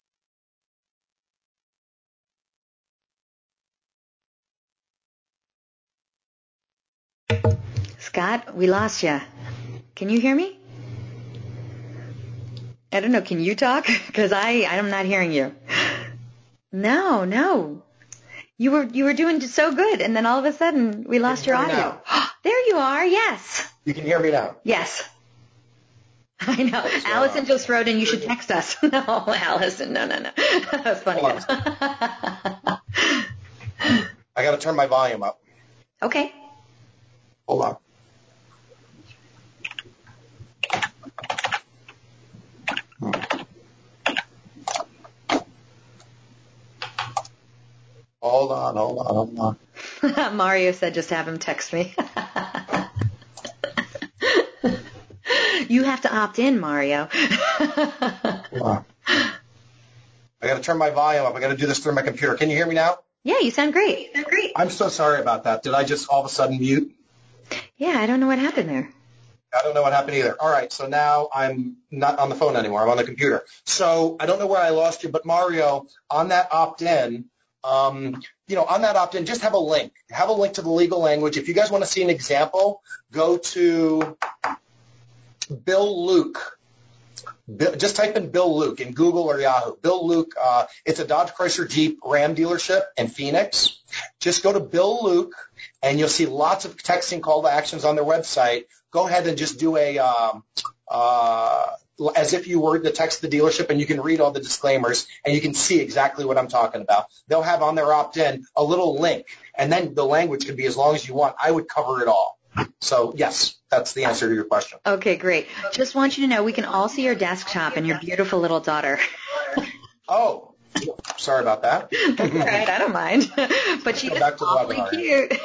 Scott, we lost you. Can you hear me? I don't know. Can you talk? Because I'm not hearing you. No. You were doing so good, and then all of a sudden we lost your audio. There you are. Yes. You can hear me now. Yes. I know. Allison just wrote in, you should text us. No, Allison. No. That's funny. I got to turn my volume up. Okay. Hold on. Hold on. Mario said just have him text me. You have to opt in, Mario. Wow. I got to turn my volume up. I got to do this through my computer. Can you hear me now? Yeah, you sound great. I'm so sorry about that. Did I just all of a sudden mute? Yeah, I don't know what happened there. I don't know what happened either. All right, so now I'm not on the phone anymore. I'm on the computer. So I don't know where I lost you, but Mario, on that opt-in, just have a link. Have a link to the legal language. If you guys want to see an example, go to Bill Luke. Just type in Bill Luke in Google or Yahoo. Bill Luke, it's a Dodge Chrysler Jeep Ram dealership in Phoenix. Just go to Bill Luke, and you'll see lots of texting call to actions on their website. Go ahead and just do as if you were to text the dealership, and you can read all the disclaimers, and you can see exactly what I'm talking about. They'll have on their opt-in a little link, and then the language can be as long as you want. I would cover it all. So, yes, that's the answer to your question. Okay, great. Just want you to know we can all see your desktop and your beautiful little daughter. Oh, sorry about that. That's all right. I don't mind. But she's awfully cute.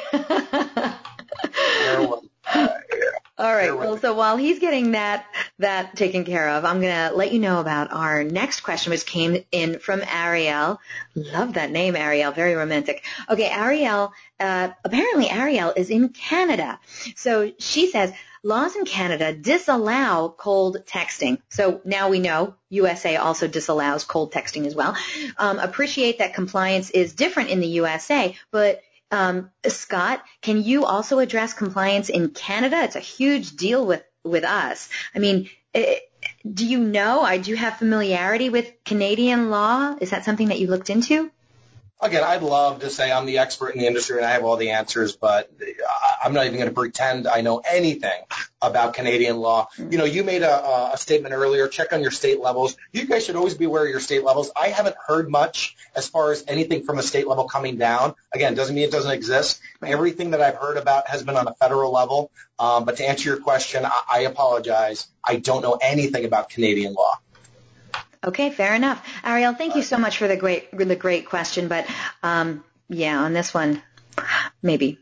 All right. Well, so while he's getting that taken care of, I'm going to let you know about our next question, which came in from Ariel. Love that name, Ariel. Very romantic. Okay, Ariel, apparently Ariel is in Canada. So she says, laws in Canada disallow cold texting. So now we know USA also disallows cold texting as well. Appreciate that compliance is different in the USA, but Scott, can you also address compliance in Canada? It's a huge deal with us. I mean, do you know? Do you have familiarity with Canadian law? Is that something that you looked into? Again, I'd love to say I'm the expert in the industry and I have all the answers, but I'm not even going to pretend I know anything about Canadian law. You know, you made a statement earlier, check on your state levels. You guys should always be aware of your state levels. I haven't heard much as far as anything from a state level coming down. Again, doesn't mean it doesn't exist. Everything that I've heard about has been on a federal level. But to answer your question, I apologize. I don't know anything about Canadian law. Okay, fair enough. Ariel, thank you so much for the great question. But yeah, on this one, maybe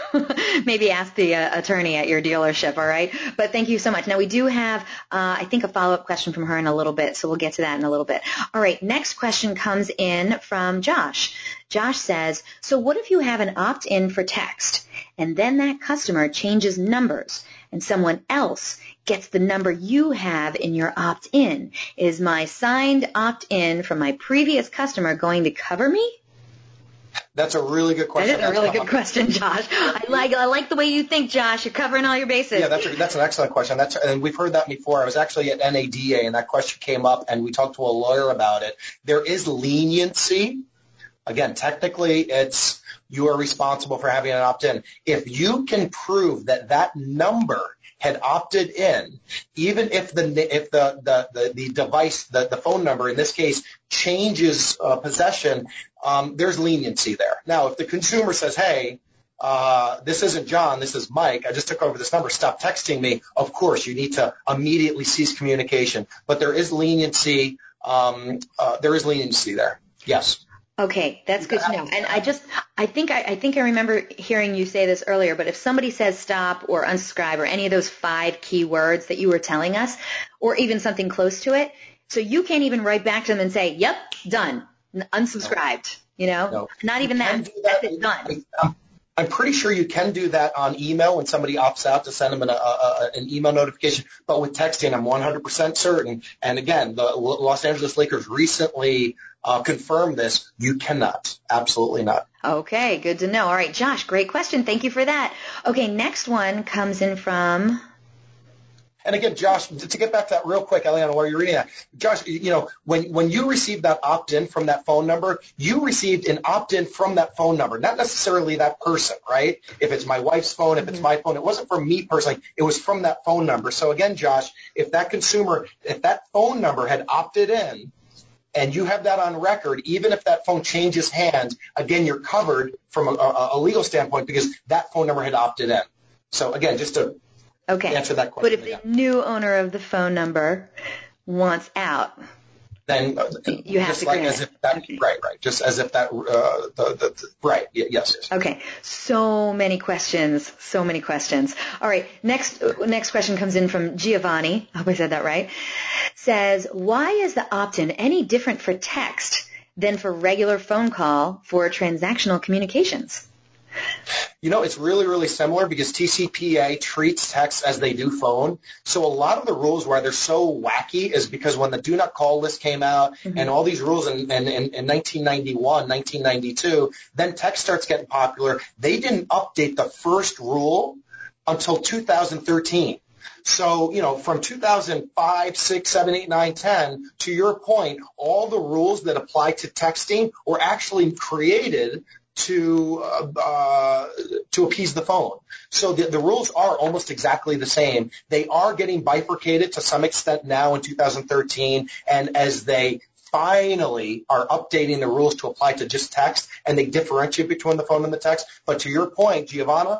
ask the attorney at your dealership. All right. But thank you so much. Now we do have, I think, a follow-up question from her in a little bit, so we'll get to that in a little bit. All right. Next question comes in from Josh. Josh says, so what if you have an opt-in for text, and then that customer changes numbers, and someone else gets the number you have in your opt-in? Is my signed opt-in from my previous customer going to cover me? That's a really good question. That is a really good question, Josh. I like the way you think, Josh. You're covering all your bases. Yeah, that's an excellent question. And we've heard that before. I was actually at NADA, and that question came up, and we talked to a lawyer about it. There is leniency. Again, technically, it's you are responsible for having an opt-in. If you can prove that number had opted in, even if the device, the phone number in this case, changes possession, there's leniency there. Now, if the consumer says, hey, this isn't John, this is Mike, I just took over this number, stop texting me, of course, you need to immediately cease communication. But there is leniency, there. Yes. Okay, that's good to know. And I think I remember hearing you say this earlier, but if somebody says stop or unsubscribe or any of those 5 key words that you were telling us, or even something close to it, so you can't even write back to them and say, yep, done, unsubscribed, No. Not even that. That's it, done. I'm pretty sure you can do that on email when somebody opts out to send them an email notification. But with texting, I'm 100% certain. And again, the Los Angeles Lakers recently confirmed this. You cannot. Absolutely not. Okay, good to know. All right, Josh, great question. Thank you for that. Okay, next one comes in from... And again, Josh, to get back to that real quick, Eliana, while you're reading that, Josh, when you received that opt-in from that phone number, you received an opt-in from that phone number, not necessarily that person, right? If it's my wife's phone, if it's my phone, it wasn't from me personally. It was from that phone number. So again, Josh, if that phone number had opted in, and you have that on record, even if that phone changes hands, again, you're covered from a legal standpoint because that phone number had opted in. So again, just to answer that question. But if the new owner of the phone number wants out, then you have to grant it. Right. Just as if that, right. Yes. Okay. So many questions. All right. Next question comes in from Giovanni. I hope I said that right. Says, why is the opt-in any different for text than for regular phone call for transactional communications? It's really, really similar because TCPA treats text as they do phone. So a lot of the rules why they're so wacky is because when the do not call list came out and all these rules in 1991, 1992, then text starts getting popular. They didn't update the first rule until 2013. So, from 2005, 6, 7, 8, 9, 10, to your point, all the rules that apply to texting were actually created to appease the phone. So the rules are almost exactly the same. They are getting bifurcated to some extent now in 2013, and as they finally are updating the rules to apply to just text, and they differentiate between the phone and the text. But to your point, Giovanni?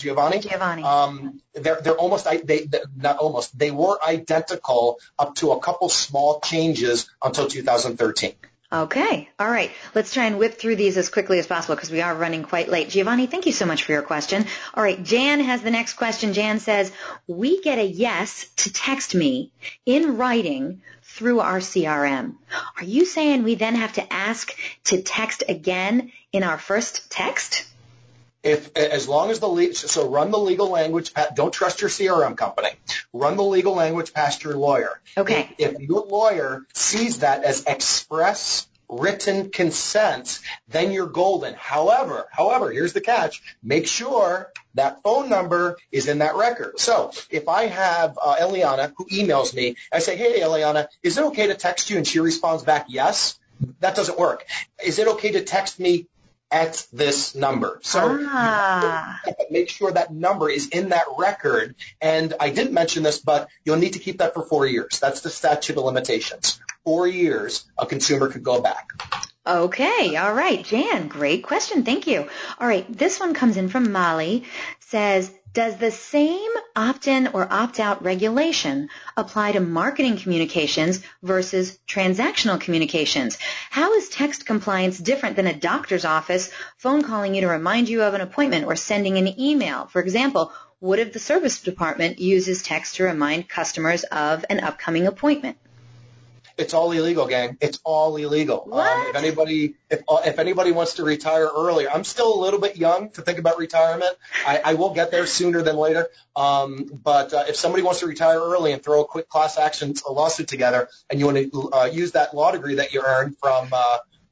They're almost, not almost, they were identical up to a couple small changes until 2013. Okay. All right. Let's try and whip through these as quickly as possible because we are running quite late. Giovanni, thank you so much for your question. All right. Jan has the next question. Jan says, we get a yes to text me in writing through our CRM. Are you saying we then have to ask to text again in our first text? As long as run the legal language, don't trust your CRM company. Run the legal language past your lawyer. Okay. If your lawyer sees that as express written consent, then you're golden. However, here's the catch. Make sure that phone number is in that record. So if I have Eliana who emails me, I say, hey, Eliana, is it okay to text you? And she responds back, yes. That doesn't work. Is it okay to text me at this number? So make sure that number is in that record. And I didn't mention this, but you'll need to keep that for 4 years. That's the statute of limitations. 4 years, a consumer could go back. Okay. All right. Jan, great question. Thank you. All right. This one comes in from Molly. Says, does the same opt-in or opt-out regulation apply to marketing communications versus transactional communications? How is text compliance different than a doctor's office phone calling you to remind you of an appointment or sending an email? For example, what if the service department uses text to remind customers of an upcoming appointment? It's all illegal, gang. It's all illegal. If anybody wants to retire earlier, I'm still a little bit young to think about retirement. I will get there sooner than later. But if somebody wants to retire early and throw a quick class action lawsuit together, and you want to use that law degree that you earned from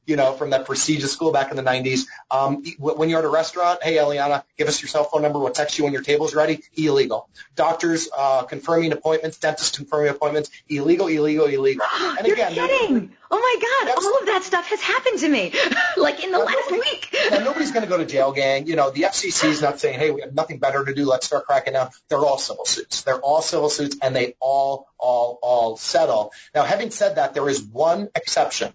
from that prestigious school back in the 90s. When you're at a restaurant, hey, Eliana, give us your cell phone number. We'll text you when your table's ready. Illegal. Doctors confirming appointments, dentists confirming appointments. Illegal. And You're again, kidding. Oh, my God. All of that stuff has happened to me, like in the last week. Now, nobody's going to go to jail, gang. The FCC is not saying, hey, we have nothing better to do. Let's start cracking down. They're all civil suits. And they all settle. Now, having said that, there is one exception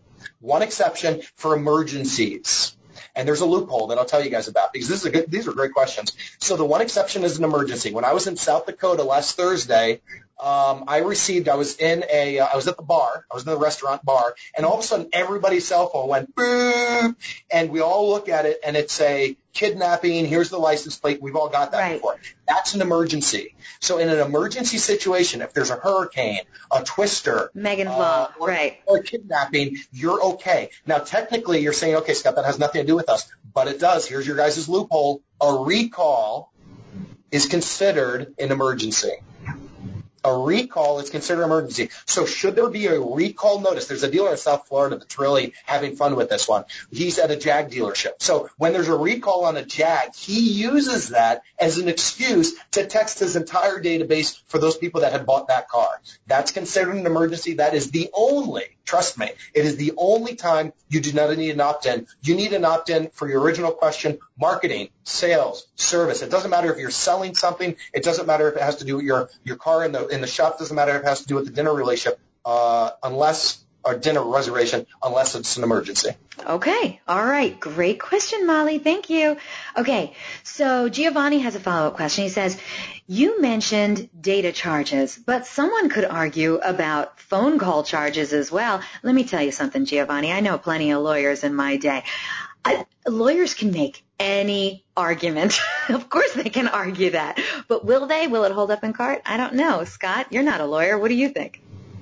for emergencies. And there's a loophole that I'll tell you guys about because these are great questions. So the one exception is an emergency. When I was in South Dakota last Thursday, I was at the bar. I was in the restaurant bar, and all of a sudden everybody's cell phone went boom, and we all look at it, and it's a kidnapping. Here's the license plate. We've all got that before. That's an emergency. So in an emergency situation, if there's a hurricane, a twister, Megan's Law, or kidnapping, you're okay. Now, technically, you're saying, okay, Scott, that has nothing to do with us, but it does. Here's your guys' loophole. A recall is considered an emergency. A recall is considered an emergency. So should there be a recall notice? There's a dealer in South Florida that's really having fun with this one. He's at a Jag dealership. So when there's a recall on a Jag, he uses that as an excuse to text his entire database for those people that had bought that car. That's considered an emergency. That is the only, trust me, it is the only time you do not need an opt-in. You need an opt-in for your original question, marketing, sales, service. It doesn't matter if you're selling something. It doesn't matter if it has to do with your car in the shop. It doesn't matter if it has to do with the dinner relationship, dinner reservation, unless it's an emergency. Okay. All right. Great question, Molly. Thank you. Okay. So Giovanni has a follow-up question. He says, you mentioned data charges, but someone could argue about phone call charges as well. Let me tell you something, Giovanni. I know plenty of lawyers in my day. Lawyers can make any argument. Of course they can argue that. But will they? Will it hold up in court? I don't know. Scott, you're not a lawyer. What do you think?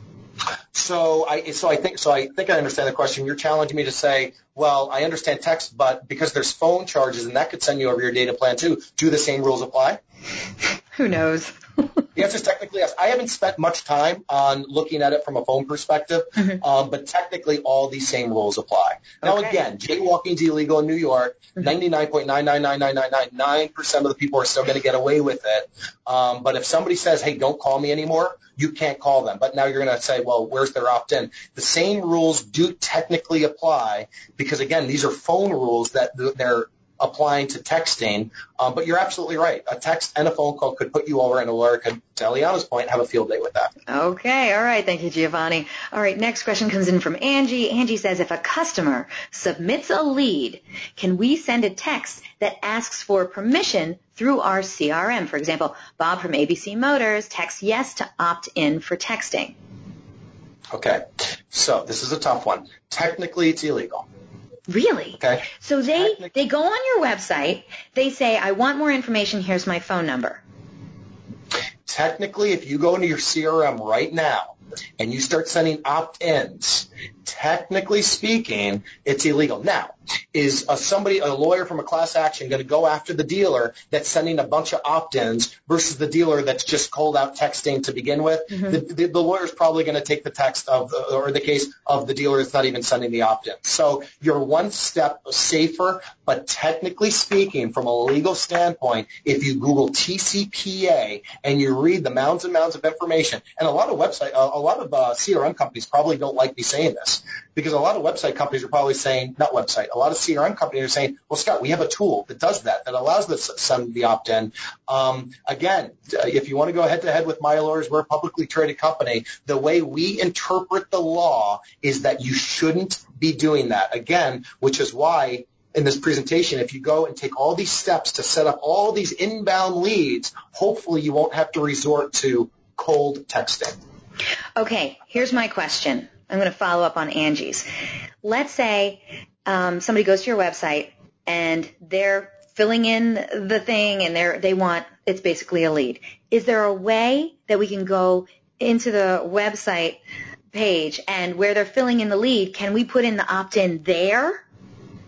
So I think I understand the question. You're challenging me to say, well, I understand text, but because there's phone charges and that could send you over your data plan too, do the same rules apply? Who knows? The answer is technically yes. I haven't spent much time on looking at it from a phone perspective, but technically all these same rules apply. Now, again, jaywalking is illegal in New York. 99.99999% of the people are still going to get away with it. But if somebody says, hey, don't call me anymore, you can't call them. But now you're going to say, well, where's their opt-in? The same rules do technically apply because, again, these are phone rules that they're applying to texting, but you're absolutely right. A text and a phone call could put you over, and a lawyer could, to Eliana's point, have a field day with that. Okay, all right. Thank you, Giovanni. All right, next question comes in from Angie. Angie says, if a customer submits a lead, can we send a text that asks for permission through our CRM? For example, Bob from ABC Motors texts yes to opt in for texting. Okay, so this is a tough one. Technically, it's illegal. Really? Okay. So they go on your website, they say, I want more information, here's my phone number. Technically, if you go into your CRM right now and you start sending opt-ins, technically speaking, it's illegal. Now, is a lawyer from a class action going to go after the dealer that's sending a bunch of opt-ins versus the dealer that's just cold out texting to begin with? The lawyer's probably going to take the text or the case of the dealer that's not even sending the opt-in. So you're one step safer, but technically speaking, from a legal standpoint, if you Google TCPA and you read the mounds and mounds of information, and a lot of CRM companies probably don't like me saying this, because a lot of website companies are probably saying, not website, a lot of CRM companies are saying, well, Scott, we have a tool that does that allows us to send the opt-in. Again, if you want to go head-to-head with my lawyers, we're a publicly traded company. The way we interpret the law is that you shouldn't be doing that. Again, which is why in this presentation, if you go and take all these steps to set up all these inbound leads, hopefully you won't have to resort to cold texting. Okay, here's my question. I'm going to follow up on Angie's. Let's say somebody goes to your website and they're filling in the thing and it's basically a lead. Is there a way that we can go into the website page and where they're filling in the lead, can we put in the opt-in there?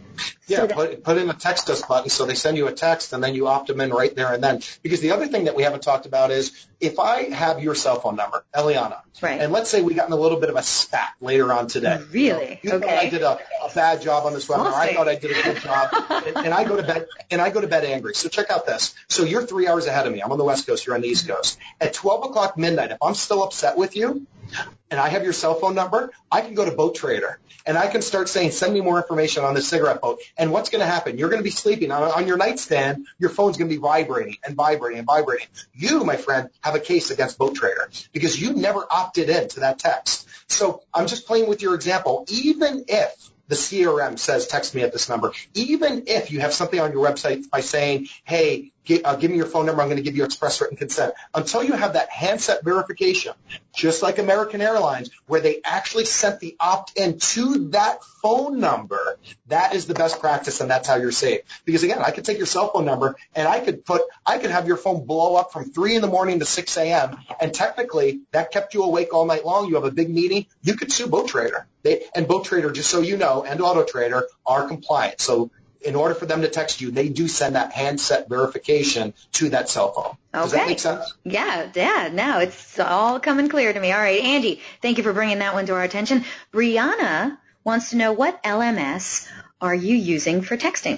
Yeah, put in a text us button so they send you a text and then you opt them in right there and then. Because the other thing that we haven't talked about is if I have your cell phone number, Eliana, right. and let's say we got in a little bit of a spat later on today. Really? You thought I did a bad job on this webinar. I thought I did a good job. And I go to bed angry. So check out this. So you're 3 hours ahead of me. I'm on the West Coast. You're on the East Coast. At 12 o'clock midnight, if I'm still upset with you, and I have your cell phone number, I can go to Boat Trader, and I can start saying, send me more information on this cigarette boat. And what's going to happen? You're going to be sleeping on your nightstand. Your phone's going to be vibrating and vibrating and vibrating. You, my friend, have a case against Boat Trader because you never opted in to that text. So I'm just playing with your example. Even if the CRM says text me at this number, even if you have something on your website by saying, hey, give me your phone number, I'm going to give you express written consent. Until you have that handset verification, just like American Airlines, where they actually sent the opt-in to that phone number, that is the best practice, and that's how you're safe. Because, again, I could take your cell phone number, and I could have your phone blow up from 3 in the morning to 6 a.m., and technically that kept you awake all night long. You have a big meeting. You could sue Boat Trader. And Boat Trader, just so you know, and Auto Trader are compliant. So in order for them to text you, they do send that handset verification to that cell phone. Does that make sense? Yeah. No, it's all coming clear to me. All right, Andy, thank you for bringing that one to our attention. Brianna wants to know, what LMS are you using for texting?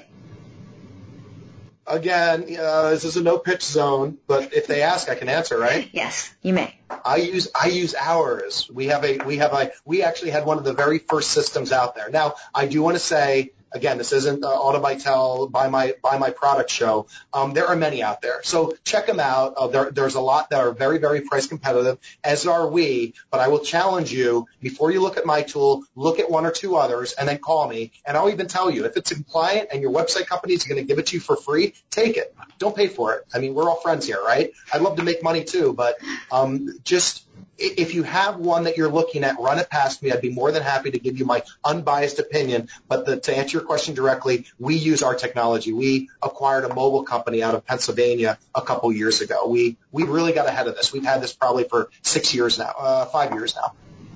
Again, this is a no-pitch zone, but if they ask, I can answer, right? Yes, you may. I use ours. We actually had one of the very first systems out there. Now, I do want to say, again, this isn't Auto by Tel, buy my product show. There are many out there, so check them out. There's a lot that are very, very price competitive, as are we. But I will challenge you, before you look at my tool, look at one or two others, and then call me. And I'll even tell you, if it's compliant and your website company is going to give it to you for free, take it. Don't pay for it. I mean, we're all friends here, right? I'd love to make money too, but just if you have one that you're looking at, run it past me. I'd be more than happy to give you my unbiased opinion. But to answer your question directly, we use our technology. We acquired a mobile company out of Pennsylvania a couple years ago. We really got ahead of this. We've had this probably for 5 years now.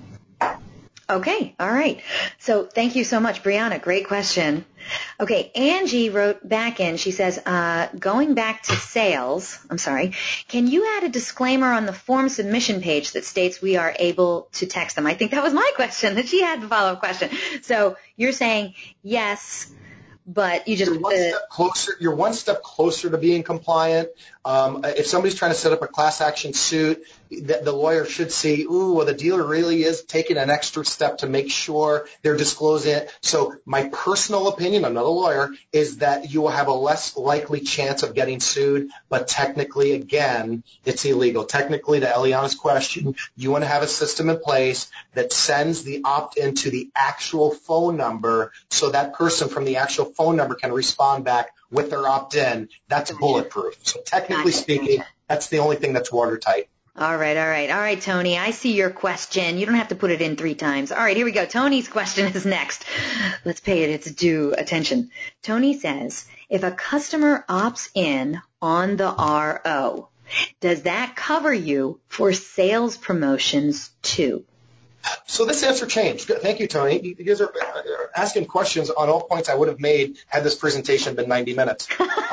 Okay, all right. So thank you so much, Brianna. Great question. Okay, Angie wrote back in. She says, going back to sales, can you add a disclaimer on the form submission page that states we are able to text them? I think that was my question, that she had the follow-up question. So you're saying yes, but you just you're one step closer to being compliant. If somebody's trying to set up a class action suit, the lawyer should see, the dealer really is taking an extra step to make sure they're disclosing it. So my personal opinion, I'm not a lawyer, is that you will have a less likely chance of getting sued, but technically, again, it's illegal. Technically, to Eliana's question, you want to have a system in place that sends the opt-in to the actual phone number so that person from the actual phone number can respond back with their opt-in. That's bulletproof. So technically speaking, that's the only thing that's watertight. All right, Tony. I see your question. You don't have to put it in 3 times. All right, here we go. Tony's question is next. Let's pay it its due attention. Tony says, if a customer opts in on the RO, does that cover you for sales promotions too? So this answer changed. Thank you, Tony. You guys are asking questions on all points I would have made had this presentation been 90 minutes.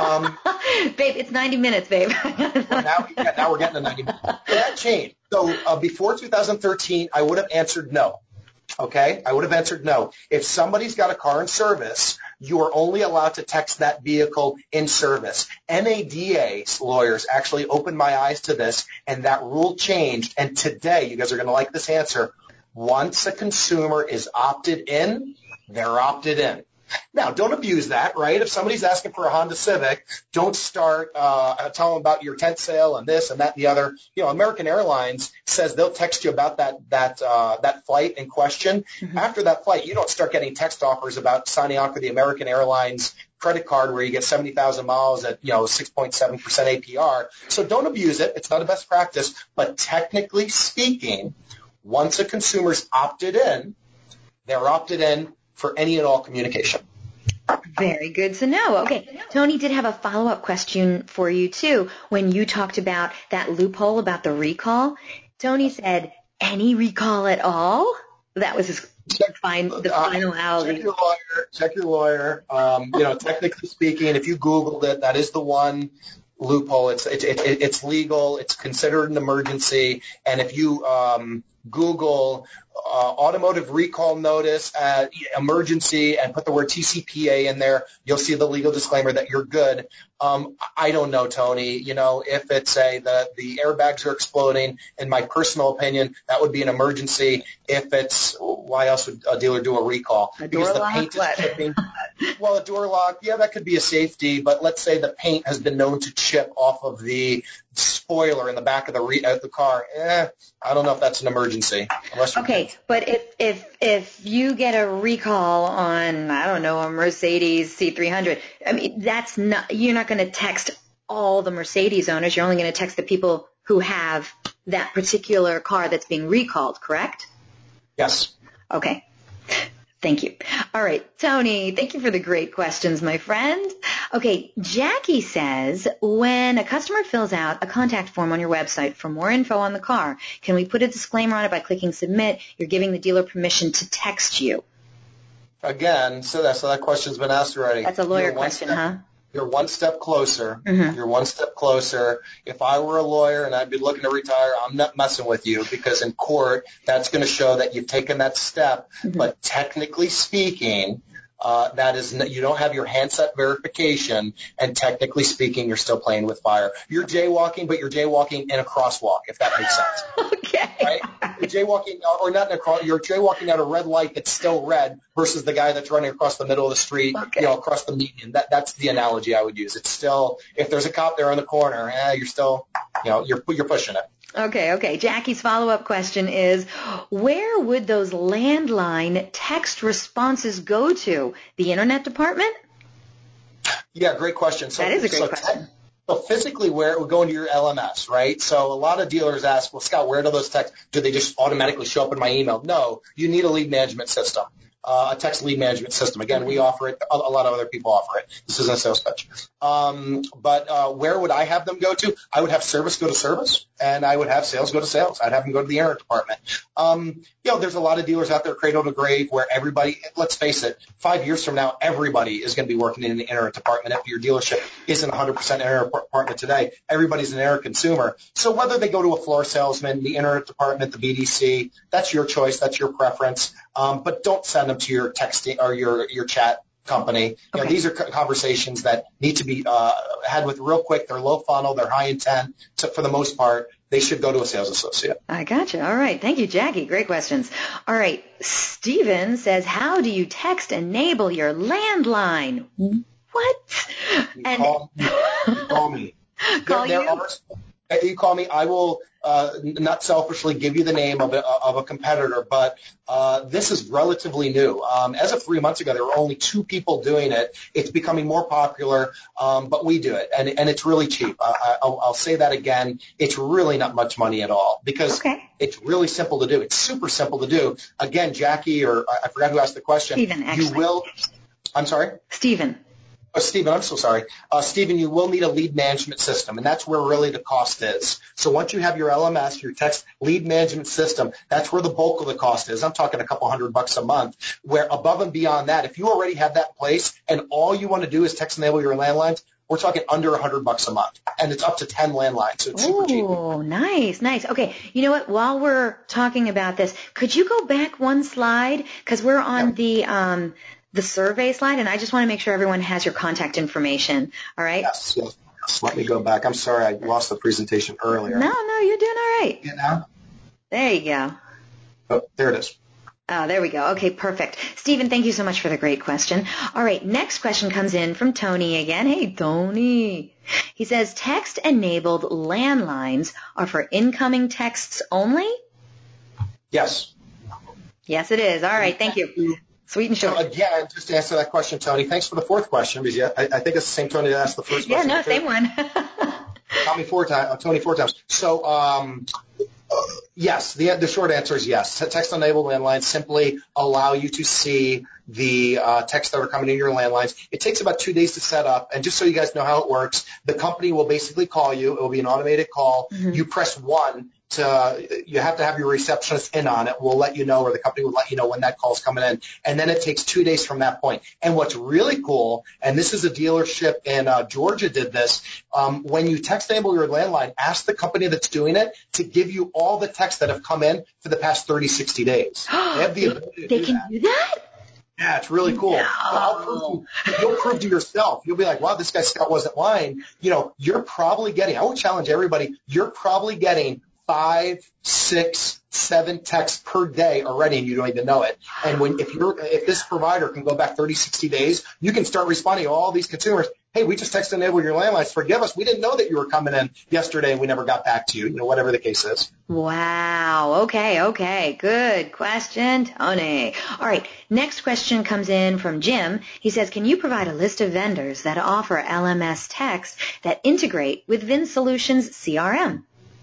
Babe, it's 90 minutes, babe. Now we're getting to 90 minutes. So that changed. So before 2013, I would have answered no. Okay? I would have answered no. If somebody's got a car in service, you are only allowed to text that vehicle in service. NADA lawyers actually opened my eyes to this, and that rule changed. And today, you guys are going to like this answer, once a consumer is opted in, they're opted in. Now, don't abuse that, right? If somebody's asking for a Honda Civic, don't start telling them about your tent sale and this and that and the other. American Airlines says they'll text you about that flight in question. Mm-hmm. After that flight, you don't start getting text offers about signing on for the American Airlines credit card where you get 70,000 miles at 6.7% APR. So don't abuse it. It's not a best practice. But technically speaking, once a consumer's opted in, they're opted in for any and all communication. Very good to know. Okay, Tony did have a follow-up question for you, too. When you talked about that loophole about the recall, Tony said, any recall at all? That was his finality. Check your lawyer. Technically speaking, if you Googled it, that is the one loophole. It's legal. It's considered an emergency. And if you Google automotive recall notice, emergency, and put the word TCPA in there, you'll see the legal disclaimer that you're good. I don't know, Tony. If it's the airbags are exploding, in my personal opinion, that would be an emergency. If it's, why else would a dealer do a recall? Because the paint is chipping. Well, a door lock, yeah, that could be a safety, but let's say the paint has been known to chip off of the spoiler in the back of the car. I don't know if that's an emergency. Okay, but if you get a recall on, I don't know, a Mercedes C300, I mean, you're not going to text all the Mercedes owners. You're only going to text the people who have that particular car that's being recalled, correct? Yes. Okay. Thank you. All right, Tony, thank you for the great questions, my friend. Okay, Jackie says, when a customer fills out a contact form on your website for more info on the car, can we put a disclaimer on it by clicking submit? You're giving the dealer permission to text you. Again, so that question's been asked already. That's a lawyer question, huh? You're one step closer. Mm-hmm. You're one step closer. If I were a lawyer and I'd be looking to retire, I'm not messing with you, because in court, that's going to show that you've taken that step. Mm-hmm. But technically speaking, you don't have your handset verification, and technically speaking, you're still playing with fire. You're jaywalking, but you're jaywalking in a crosswalk, if that makes sense. Okay. Right? You're jaywalking, or not in a cross. You're jaywalking at a red light that's still red versus the guy that's running across the middle of the street, okay, across the median. That's the analogy I would use. It's still, if there's a cop there in the corner, you're still, you're pushing it. Okay. Jackie's follow-up question is, where would those landline text responses go to? The Internet department? Yeah, great question. That is a great question. So physically, where it would go into your LMS, right? So a lot of dealers ask, well, Scott, where do those texts, do they just automatically show up in my email? No, you need a lead management system. A text lead management system. Again, we offer it. A lot of other people offer it. This isn't a sales pitch. But where would I have them go to? I would have service go to service, and I would have sales go to sales. I'd have them go to the internet department. There's a lot of dealers out there, cradle to grave, where everybody, let's face it, 5 years from now, everybody is going to be working in the internet department. If your dealership isn't 100% internet department today, everybody's an internet consumer. So whether they go to a floor salesman, the internet department, the BDC, that's your choice. That's your preference. But don't send them to your texting or your chat company. Okay. These are conversations that need to be had with real quick. They're low funnel. They're high intent. So for the most part, they should go to a sales associate. I gotcha. All right. Thank you, Jackie. Great questions. All right. Steven says, how do you text enable your landline? What? Call me. You call me. I will not selfishly give you the name of a competitor, but this is relatively new. As of 3 months ago, there were only 2 people doing it. It's becoming more popular, but we do it, and it's really cheap. I'll say that again. It's really not much money at all, because It's really simple to do. It's super simple to do. Again, Jackie, or I forgot who asked the question. Steven, actually. I'm sorry? Steven. Oh, Stephen, I'm so sorry. Stephen, you will need a lead management system, and that's where really the cost is. So once you have your LMS, your text lead management system, that's where the bulk of the cost is. I'm talking a couple $100 a month, where above and beyond that, if you already have that in place and all you want to do is text enable your landlines, we're talking under $100 a month, and it's up to 10 landlines, so it's super cheap. Oh, nice. Okay, you know what? While we're talking about this, could you go back one slide? Because we're on the survey slide, and I just want to make sure everyone has your contact information. All right? Yes. Let me go back. I'm sorry, I lost the presentation earlier. No, you're doing all right. You know? There you go. Oh, there it is. Oh, there we go. Okay, perfect. Stephen, thank you so much for the great question. All right, next question comes in from Tony again. Hey, Tony. He says, text-enabled landlines are for incoming texts only? Yes. Yes, it is. All right, thank you. Sweet and short. So again, just to answer that question, Tony, thanks for the 4th question, because I think it's the same Tony that asked the first question. Yeah, no, same one. Tony 4 times. So, yes, the short answer is yes. Text-enabled landlines simply allow you to see the texts that are coming in your landlines. It takes about 2 days to set up, and just so you guys know how it works, the company will basically call you. It will be an automated call. Mm-hmm. You press 1. you have to have your receptionist in on it. We'll let you know, or the company will let you know when that call's coming in. And then it takes 2 days from that point. And what's really cool, and this is a dealership in Georgia did this, when you text enable your landline, ask the company that's doing it to give you all the texts that have come in for the past 30, 60 days. They have the ability to They can do that? Yeah, it's really cool. No. You'll prove to yourself. You'll be like, wow, this guy Scott wasn't lying. You're probably getting, I would challenge everybody, you're probably getting 5, 6, 7 texts per day already, and you don't even know it. And if this provider can go back 30, 60 days, you can start responding to all these consumers. Hey, we just text enabled your landlines. Forgive us. We didn't know that you were coming in yesterday and we never got back to you. Whatever the case is. Wow. Okay. Good question, Tony. All right. Next question comes in from Jim. He says, can you provide a list of vendors that offer LMS text that integrate with VinSolutions CRM?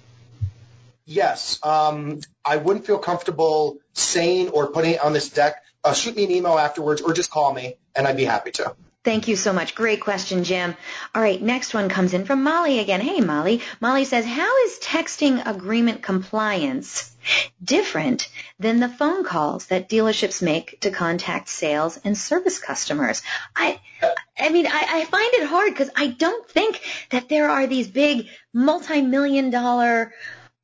Yes. I wouldn't feel comfortable saying or putting it on this deck. Shoot me an email afterwards or just call me, and I'd be happy to. Thank you so much. Great question, Jim. All right, next one comes in from Molly again. Hey, Molly. Molly says, how is texting agreement compliance different than the phone calls that dealerships make to contact sales and service customers? I find it hard because I don't think that there are these big multi-million-dollar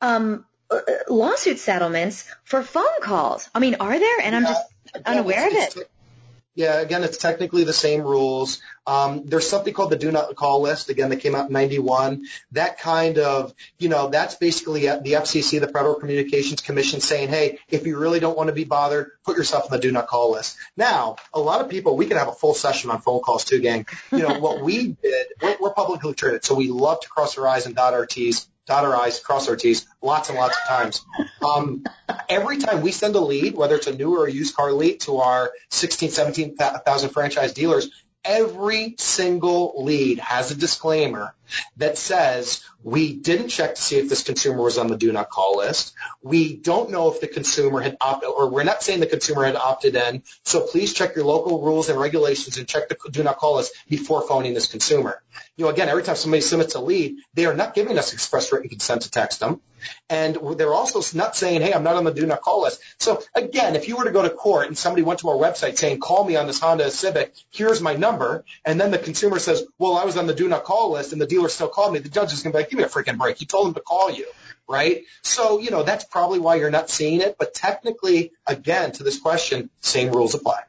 lawsuit settlements for phone calls. Are there? And I'm just unaware of it. Yeah, again, it's technically the same rules. There's something called the Do Not Call list, again, that came out in 91. That kind of, that's basically the FCC, the Federal Communications Commission, saying, hey, if you really don't want to be bothered, put yourself on the Do Not Call list. Now, a lot of people, we could have a full session on phone calls too, gang. What we did, we're publicly traded, so we love to cross our I's and dot our T's. Dot our I's, cross our T's, lots and lots of times. Every time we send a lead, whether it's a new or a used car lead to our 17,000 franchise dealers, every single lead has a disclaimer that says we didn't check to see if this consumer was on the do not call list. We don't know if the consumer had opted, or we're not saying the consumer had opted in, so please check your local rules and regulations and check the do not call list before phoning this consumer. Again, every time somebody submits a lead, they are not giving us express written consent to text them. And they're also not saying, hey, I'm not on the do not call list. So, again, if you were to go to court and somebody went to our website saying, call me on this Honda Civic, here's my number, and then the consumer says, well, I was on the do not call list, and the dealer still called me, the judge is going to be like, give me a freaking break. He told him to call you, right? So, that's probably why you're not seeing it. But technically, again, to this question, same rules apply.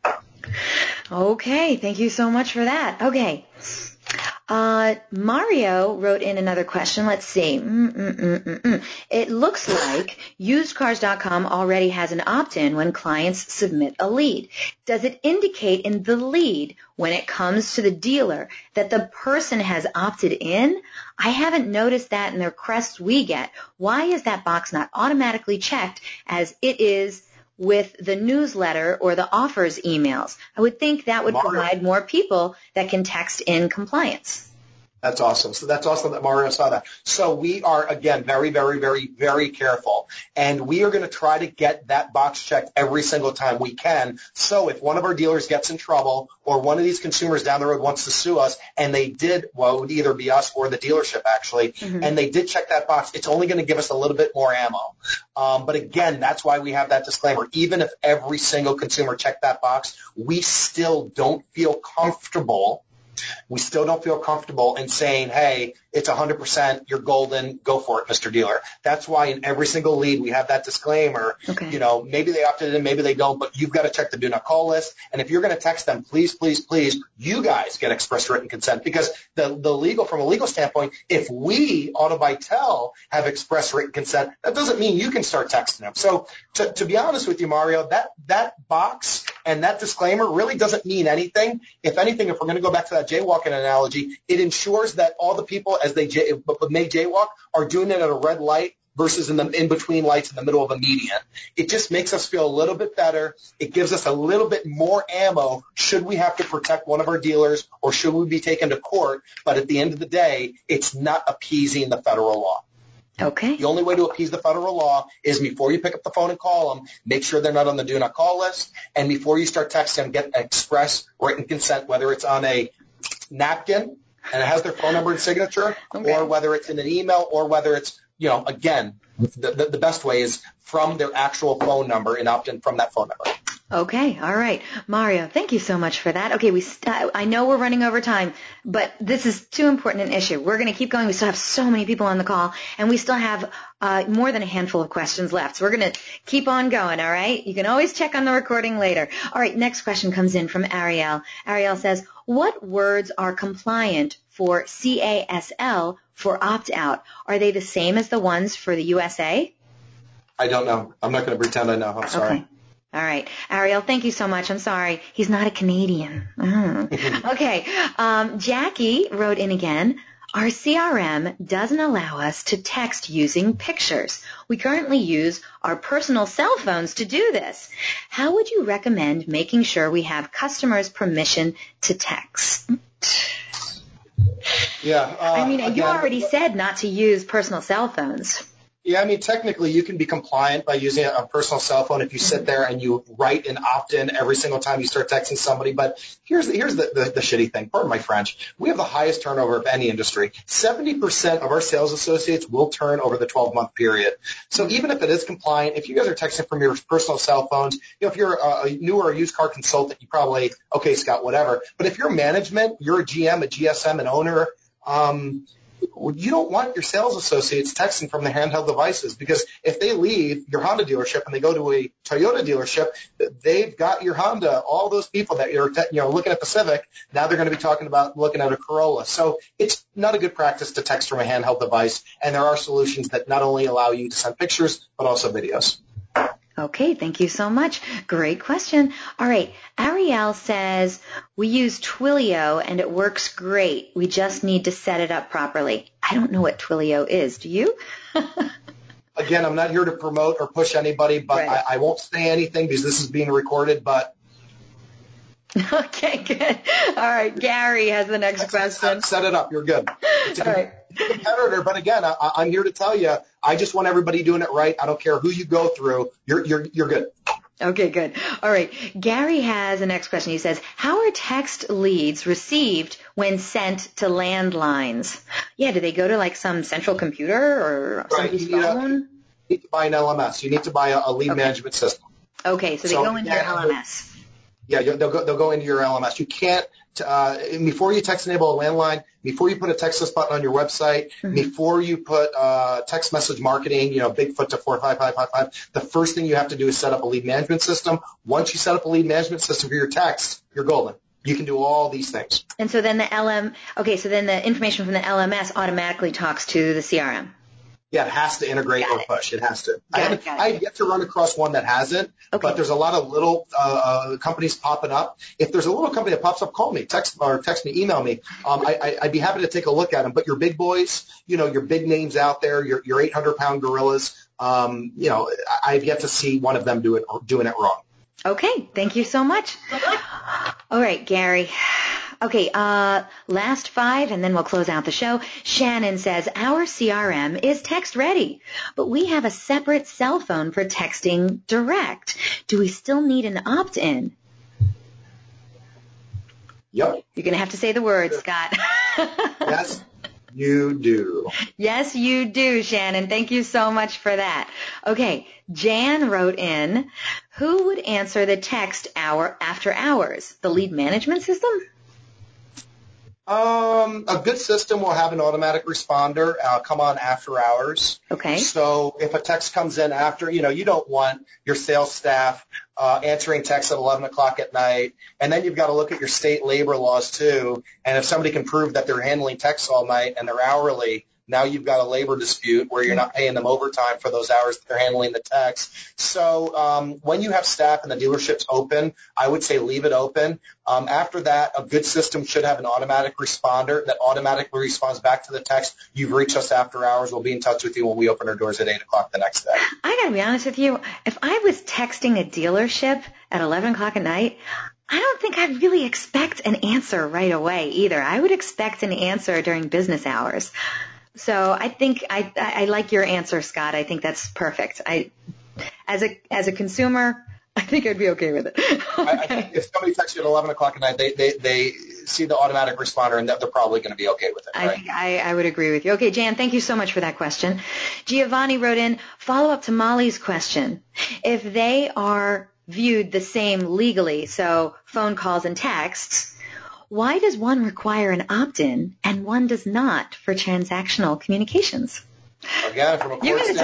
Okay. Thank you so much for that. Okay. Mario wrote in another question. Let's see. It looks like usedcars.com already has an opt-in when clients submit a lead. Does it indicate in the lead when it comes to the dealer that the person has opted in? I haven't noticed that in the requests we get. Why is that box not automatically checked as it is with the newsletter or the offers emails? I would think that would provide more people that can text in compliance. That's awesome. So that's awesome that Mario saw that. So we are, again, very, very, very, very careful. And we are going to try to get that box checked every single time we can. So if one of our dealers gets in trouble or one of these consumers down the road wants to sue us, and they did, well, it would either be us or the dealership, actually, and they did check that box, it's only going to give us a little bit more ammo. But again, that's why we have that disclaimer. Even if every single consumer checked that box, we still don't feel comfortable. We still don't feel comfortable in saying, hey, it's 100%, you're golden, go for it, Mr. Dealer. That's why in every single lead we have that disclaimer. Okay. Maybe they opted in, maybe they don't, but you've got to check the do not call list. And if you're going to text them, please, please, please, you guys get express written consent, because from a legal standpoint, if we, AutoByTel, have express written consent, that doesn't mean you can start texting them. So to be honest with you, Mario, that box and that disclaimer really doesn't mean anything. If anything, if we're going to go back to that jaywalking analogy, it ensures that all the people as they may jaywalk are doing it at a red light versus in between lights in the middle of a median. It just makes us feel a little bit better. It gives us a little bit more ammo should we have to protect one of our dealers or should we be taken to court. But at the end of the day, it's not appeasing the federal law. Okay. The only way to appease the federal law is before you pick up the phone and call them, make sure they're not on the do not call list, and before you start texting them, get express written consent, whether it's on a napkin and it has their phone number and signature, or whether it's in an email, or whether it's again, the best way is from their actual phone number and opt in from that phone number. Okay. All right. Mario, thank you so much for that. Okay. I know we're running over time, but this is too important an issue. We're going to keep going. We still have so many people on the call, and we still have more than a handful of questions left. So we're going to keep on going. All right. You can always check on the recording later. All right. Next question comes in from Ariel. Ariel says, what words are compliant for CASL for opt-out? Are they the same as the ones for the USA? I don't know. I'm not going to pretend I know. I'm sorry. Okay. All right. Ariel, thank you so much. I'm sorry. He's not a Canadian. Okay. Jackie wrote in again. Our CRM doesn't allow us to text using pictures. We currently use our personal cell phones to do this. How would you recommend making sure we have customers' permission to text? Yeah. You already said not to use personal cell phones. Yeah, technically you can be compliant by using a personal cell phone if you sit there and you write an opt-in every single time you start texting somebody. But here's the shitty thing. Pardon my French. We have the highest turnover of any industry. 70% of our sales associates will turn over the 12-month period. So even if it is compliant, if you guys are texting from your personal cell phones, if you're a new or a used car consultant, you probably, okay, Scott, whatever. But if you're management, you're a GM, a GSM, an owner, you don't want your sales associates texting from their handheld devices, because if they leave your Honda dealership and they go to a Toyota dealership, they've got your Honda. All those people that you're looking at the Civic, now they're going to be talking about looking at a Corolla. So it's not a good practice to text from a handheld device, and there are solutions that not only allow you to send pictures but also videos. Okay, thank you so much. Great question. All right, Ariel says, we use Twilio and it works great. We just need to set it up properly. I don't know what Twilio is. Do you? Again, I'm not here to promote or push anybody, but right. I won't say anything because this is being recorded, but... Okay, good. All right, Gary has the next question. Set it up. You're good. It's a competitor, but again, I'm here to tell you, I just want everybody doing it right. I don't care who you go through. You're good. Okay, good. All right. Gary has the next question. He says, how are text leads received when sent to landlines? Yeah, do they go to like some central computer or somebody's phone? You need to buy an LMS. You need to buy a lead management system. Okay, so they go into your LMS. Yeah, they'll go into your LMS. You can't, before you text enable a landline, before you put a text list button on your website, before you put text message marketing, Bigfoot to 45555, the first thing you have to do is set up a lead management system. Once you set up a lead management system for your text, you're golden. You can do all these things. And so then the information from the LMS automatically talks to the CRM. Yeah, it has to integrate or push. It has to. I've yet to run across one that hasn't, but there's a lot of little companies popping up. If there's a little company that pops up, call me, text me, email me. I'd be happy to take a look at them. But your big boys, your big names out there, your 800-pound gorillas, I've yet to see one of them doing it wrong. Okay, thank you so much. All right, Gary. Okay, last 5, and then we'll close out the show. Shannon says, our CRM is text ready, but we have a separate cell phone for texting direct. Do we still need an opt-in? Yep. You're going to have to say the word, Scott. Yes, you do. Yes, you do, Shannon. Thank you so much for that. Okay, Jan wrote in, who would answer the text hour after hours? The lead management system? A good system will have an automatic responder come on after hours. Okay. So if a text comes in after, you don't want your sales staff answering texts at 11 o'clock at night, and then you've got to look at your state labor laws too. And if somebody can prove that they're handling texts all night and they're hourly, now you've got a labor dispute where you're not paying them overtime for those hours that they're handling the text. So when you have staff and the dealership's open, I would say leave it open. After that, a good system should have an automatic responder that automatically responds back to the text. You've reached us after hours. We'll be in touch with you when we open our doors at 8 o'clock the next day. I got to be honest with you. If I was texting a dealership at 11 o'clock at night, I don't think I'd really expect an answer right away either. I would expect an answer during business hours. So I think I like your answer, Scott. I think that's perfect. As a consumer, I think I'd be okay with it. Okay. I think if somebody texts you at 11 o'clock at night, see the automatic responder, and that they're probably going to be okay with it. Right? I think I would agree with you. Okay, Jan, thank you so much for that question. Giovanni wrote in, follow up to Molly's question. If they are viewed the same legally, so phone calls and texts, why does one require an opt-in and one does not for transactional communications? Again, from a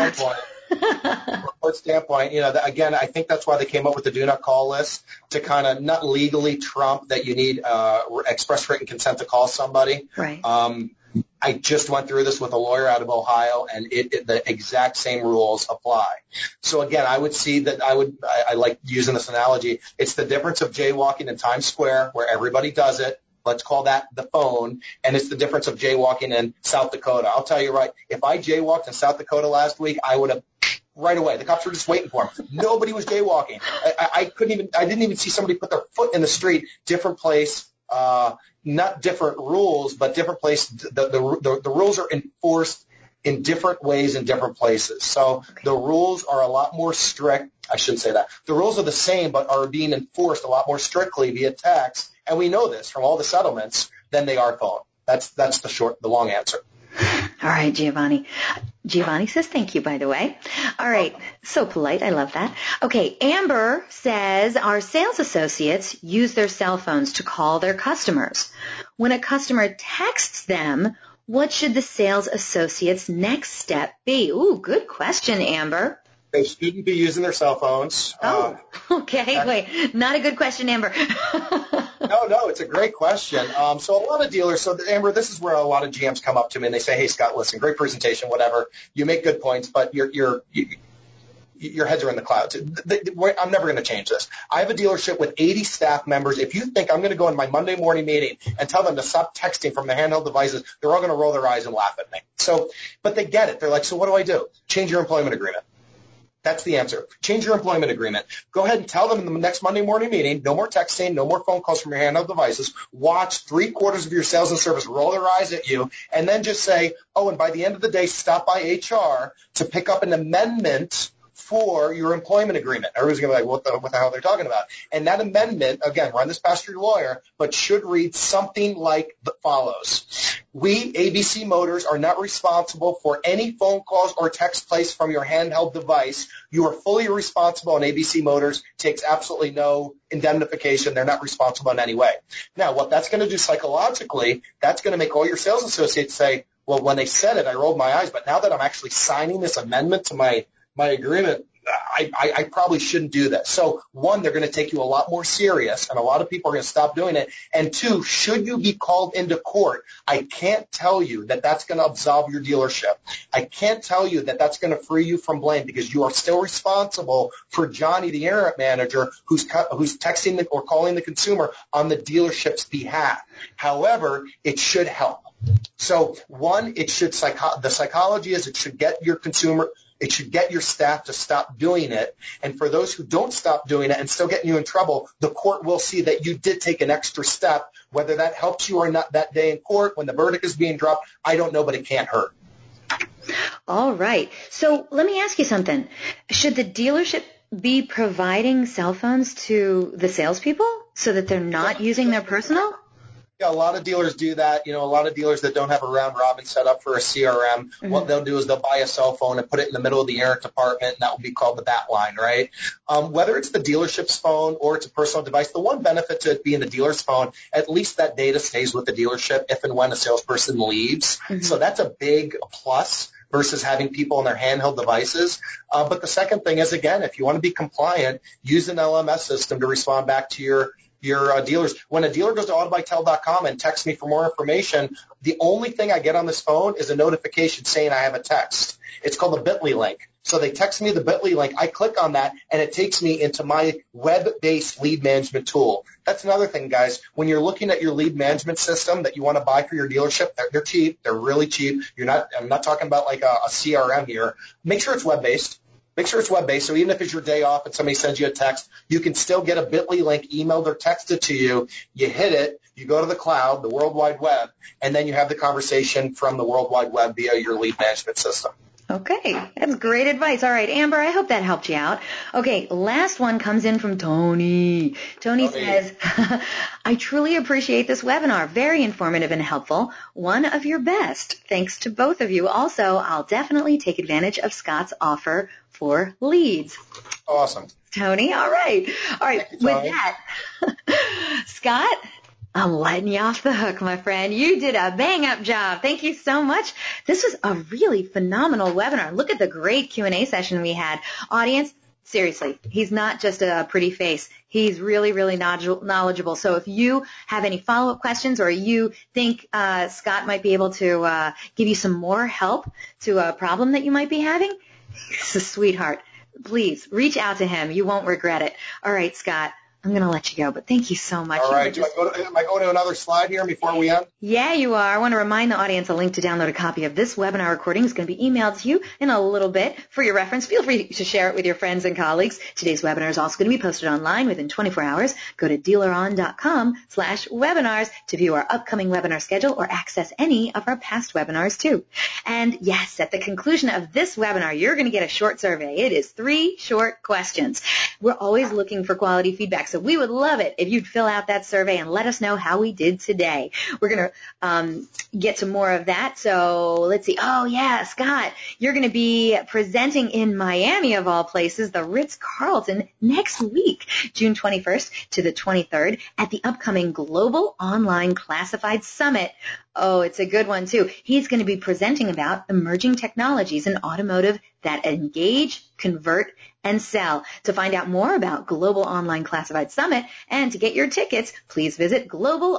court standpoint, again, I think that's why they came up with the do not call list, to kind of not legally trump that you need express written consent to call somebody. Right. I just went through this with a lawyer out of Ohio, and the exact same rules apply. So again, I would see that I like using this analogy. It's the difference of jaywalking in Times Square, where everybody does it. Let's call that the phone. And it's the difference of jaywalking in South Dakota. I'll tell you right, if I jaywalked in South Dakota last week, I would have right away. The cops were just waiting for him. Nobody was jaywalking. I didn't even see somebody put their foot in the street. Different place, not different rules, but different place. The rules are enforced in different ways in different places. So the rules are a lot more strict. I shouldn't say that. The rules are the same, but are being enforced a lot more strictly via text. And we know this from all the settlements than they are phone. That's the long answer. All right, Giovanni. Giovanni says thank you, by the way. All right. So polite. I love that. Okay. Amber says our sales associates use their cell phones to call their customers. When a customer texts them, what should the sales associate's next step be? Ooh, good question, Amber. They shouldn't be using their cell phones. Okay. Wait, not a good question, Amber. No, it's a great question. So a lot of dealers, Amber, this is where a lot of GMs come up to me and they say, hey, Scott, listen, great presentation, whatever. You make good points, but your heads are in the clouds. I'm never going to change this. I have a dealership with 80 staff members. If you think I'm going to go in my Monday morning meeting and tell them to stop texting from their handheld devices, they're all going to roll their eyes and laugh at me. But they get it. They're like, so what do I do? Change your employment agreement. That's the answer. Change your employment agreement. Go ahead and tell them in the next Monday morning meeting, no more texting, no more phone calls from your handheld devices. Watch 3/4 of your sales and service roll their eyes at you, and then just say, oh, and by the end of the day, stop by HR to pick up an amendment for your employment agreement. Everybody's going to be like, what the hell are they talking about? And that amendment, again, run this past your lawyer, but should read something like follows. We, ABC Motors, are not responsible for any phone calls or text placed from your handheld device. You are fully responsible, and ABC Motors takes absolutely no indemnification. They're not responsible in any way. Now, what that's going to do psychologically, that's going to make all your sales associates say, well, when they said it, I rolled my eyes, but now that I'm actually signing this amendment to my agreement, I probably shouldn't do that. So, one, they're going to take you a lot more serious, and a lot of people are going to stop doing it. And two, should you be called into court, I can't tell you that that's going to absolve your dealership. I can't tell you that that's going to free you from blame, because you are still responsible for Johnny, the errant manager, who's texting or calling the consumer on the dealership's behalf. However, it should help. So, one, the psychology is it should get your consumer. It should get your staff to stop doing it. And for those who don't stop doing it and still getting you in trouble, the court will see that you did take an extra step. Whether that helps you or not that day in court when the verdict is being dropped, I don't know, but it can't hurt. All right. So let me ask you something. Should the dealership be providing cell phones to the salespeople so that they're not using their personal? Yeah, a lot of dealers do that. A lot of dealers that don't have a round robin set up for a CRM, what they'll do is they'll buy a cell phone and put it in the middle of the errant department, and that will be called the bat line, right? Whether it's the dealership's phone or it's a personal device, the one benefit to it being the dealer's phone, at least that data stays with the dealership if and when a salesperson leaves. So that's a big plus versus having people on their handheld devices. But the second thing is, again, if you want to be compliant, use an LMS system to respond back to your dealers. When a dealer goes to autobytel.com and texts me for more information, the only thing I get on this phone is a notification saying I have a text. It's called a Bitly link. So they text me the Bitly link. I click on that, and it takes me into my web-based lead management tool. That's another thing, guys. When you're looking at your lead management system that you want to buy for your dealership, they're cheap. They're really cheap. I'm not talking about like a CRM here. Make sure it's web-based. Make sure it's web-based, so even if it's your day off and somebody sends you a text, you can still get a Bitly link emailed or texted to you. You hit it, you go to the cloud, the World Wide Web, and then you have the conversation from the World Wide Web via your lead management system. Okay, that's great advice. All right, Amber, I hope that helped you out. Okay, last one comes in from Tony. Tony says, I truly appreciate this webinar. Very informative and helpful. One of your best. Thanks to both of you. Also, I'll definitely take advantage of Scott's offer for leads. Awesome. Tony, all right. All right, Thank you, with that, Scott, I'm letting you off the hook, my friend. You did a bang-up job. Thank you so much. This was a really phenomenal webinar. Look at the great Q&A session we had. Audience, seriously, he's not just a pretty face. He's really, really knowledgeable. So if you have any follow-up questions or you think Scott might be able to give you some more help to a problem that you might be having, he's a sweetheart. Please reach out to him. You won't regret it. All right, Scott. I'm going to let you go, but thank you so much. All right. Am I going to another slide here before we end? Yeah, you are. I want to remind the audience a link to download a copy of this webinar recording is going to be emailed to you in a little bit for your reference. Feel free to share it with your friends and colleagues. Today's webinar is also going to be posted online within 24 hours. Go to dealeron.com/webinars to view our upcoming webinar schedule or access any of our past webinars too. And yes, at the conclusion of this webinar, you're going to get a short survey. It is 3 short questions. We're always looking for quality feedback, so we would love it if you'd fill out that survey and let us know how we did today. We're going to get to more of that. So let's see. Oh, yeah, Scott, you're going to be presenting in Miami, of all places, the Ritz-Carlton next week, June 21st to the 23rd, at the upcoming Global Online Classified Summit. Oh, it's a good one, too. He's going to be presenting about emerging technologies in automotive that engage, convert, and sell. To find out more about Global Online Classified Summit and to get your tickets, please visit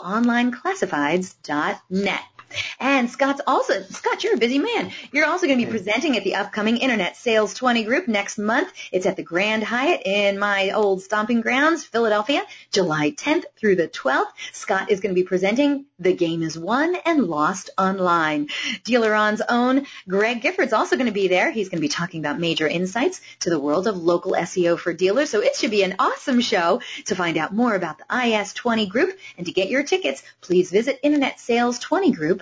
globalonlineclassifieds.net. And Scott, you're a busy man. You're also going to be presenting at the upcoming Internet Sales 20 group next month. It's at the Grand Hyatt in my old stomping grounds, Philadelphia, July 10th through the 12th. Scott is going to be presenting The Game is Won and Lost Online. Dealeron's own Greg Gifford's also going to be there. He's going to be talking about major insights to the world of local SEO for dealers. So it should be an awesome show. To find out more about the IS20 group and to get your tickets, please visit InternetSales20group.com.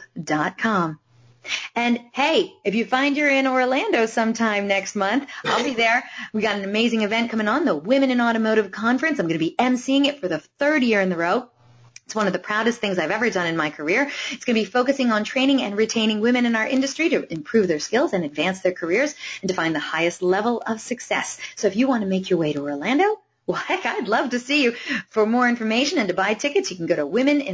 And hey, if you find you're in Orlando sometime next month, I'll be there. We got an amazing event coming on, the Women in Automotive Conference. I'm going to be emceeing it for the 3rd year in a row. It's one of the proudest things I've ever done in my career. It's going to be focusing on training and retaining women in our industry to improve their skills and advance their careers and to find the highest level of success. So if you want to make your way to Orlando, well, heck, I'd love to see you. For more information and to buy tickets, you can go to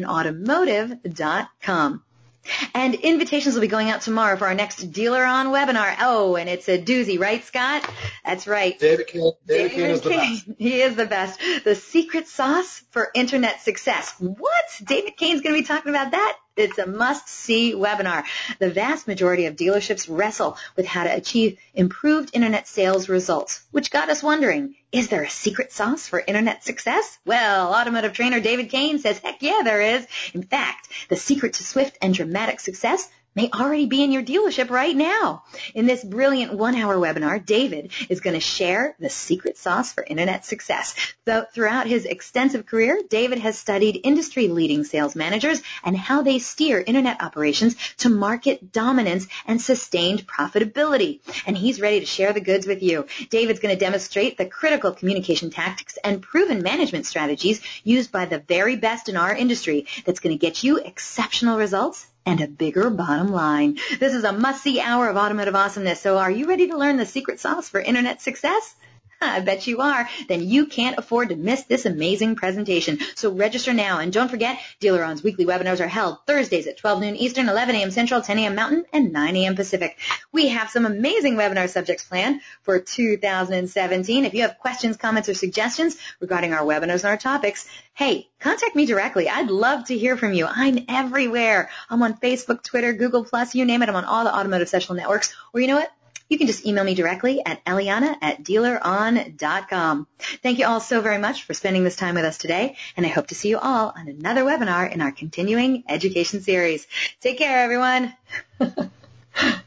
womeninautomotive.com. And invitations will be going out tomorrow for our next Dealer On webinar. Oh, and it's a doozy, right, Scott? That's right. David Kane is the best. He is the best. The secret sauce for Internet success. What? David Kane's going to be talking about that? It's a must-see webinar. The vast majority of dealerships wrestle with how to achieve improved Internet sales results, which got us wondering, is there a secret sauce for Internet success? Well, automotive trainer David Kane says, heck yeah, there is. In fact, the secret to swift and dramatic success may already be in your dealership right now. In this brilliant 1-hour webinar, David is going to share the secret sauce for Internet success. So throughout his extensive career, David has studied industry-leading sales managers and how they steer Internet operations to market dominance and sustained profitability. And he's ready to share the goods with you. David's going to demonstrate the critical communication tactics and proven management strategies used by the very best in our industry that's going to get you exceptional results and a bigger bottom line. This is a must-see hour of automotive awesomeness. So are you ready to learn the secret sauce for Internet success? I bet you are. Then you can't afford to miss this amazing presentation. So register now. And don't forget, Dealer On's weekly webinars are held Thursdays at 12 noon Eastern, 11 a.m. Central, 10 a.m. Mountain, and 9 a.m. Pacific. We have some amazing webinar subjects planned for 2017. If you have questions, comments, or suggestions regarding our webinars and our topics, hey, contact me directly. I'd love to hear from you. I'm everywhere. I'm on Facebook, Twitter, Google+, you name it. I'm on all the automotive social networks. Or you know what? You can just email me directly at eliana@dealeron.com. Thank you all so very much for spending this time with us today, and I hope to see you all on another webinar in our continuing education series. Take care, everyone.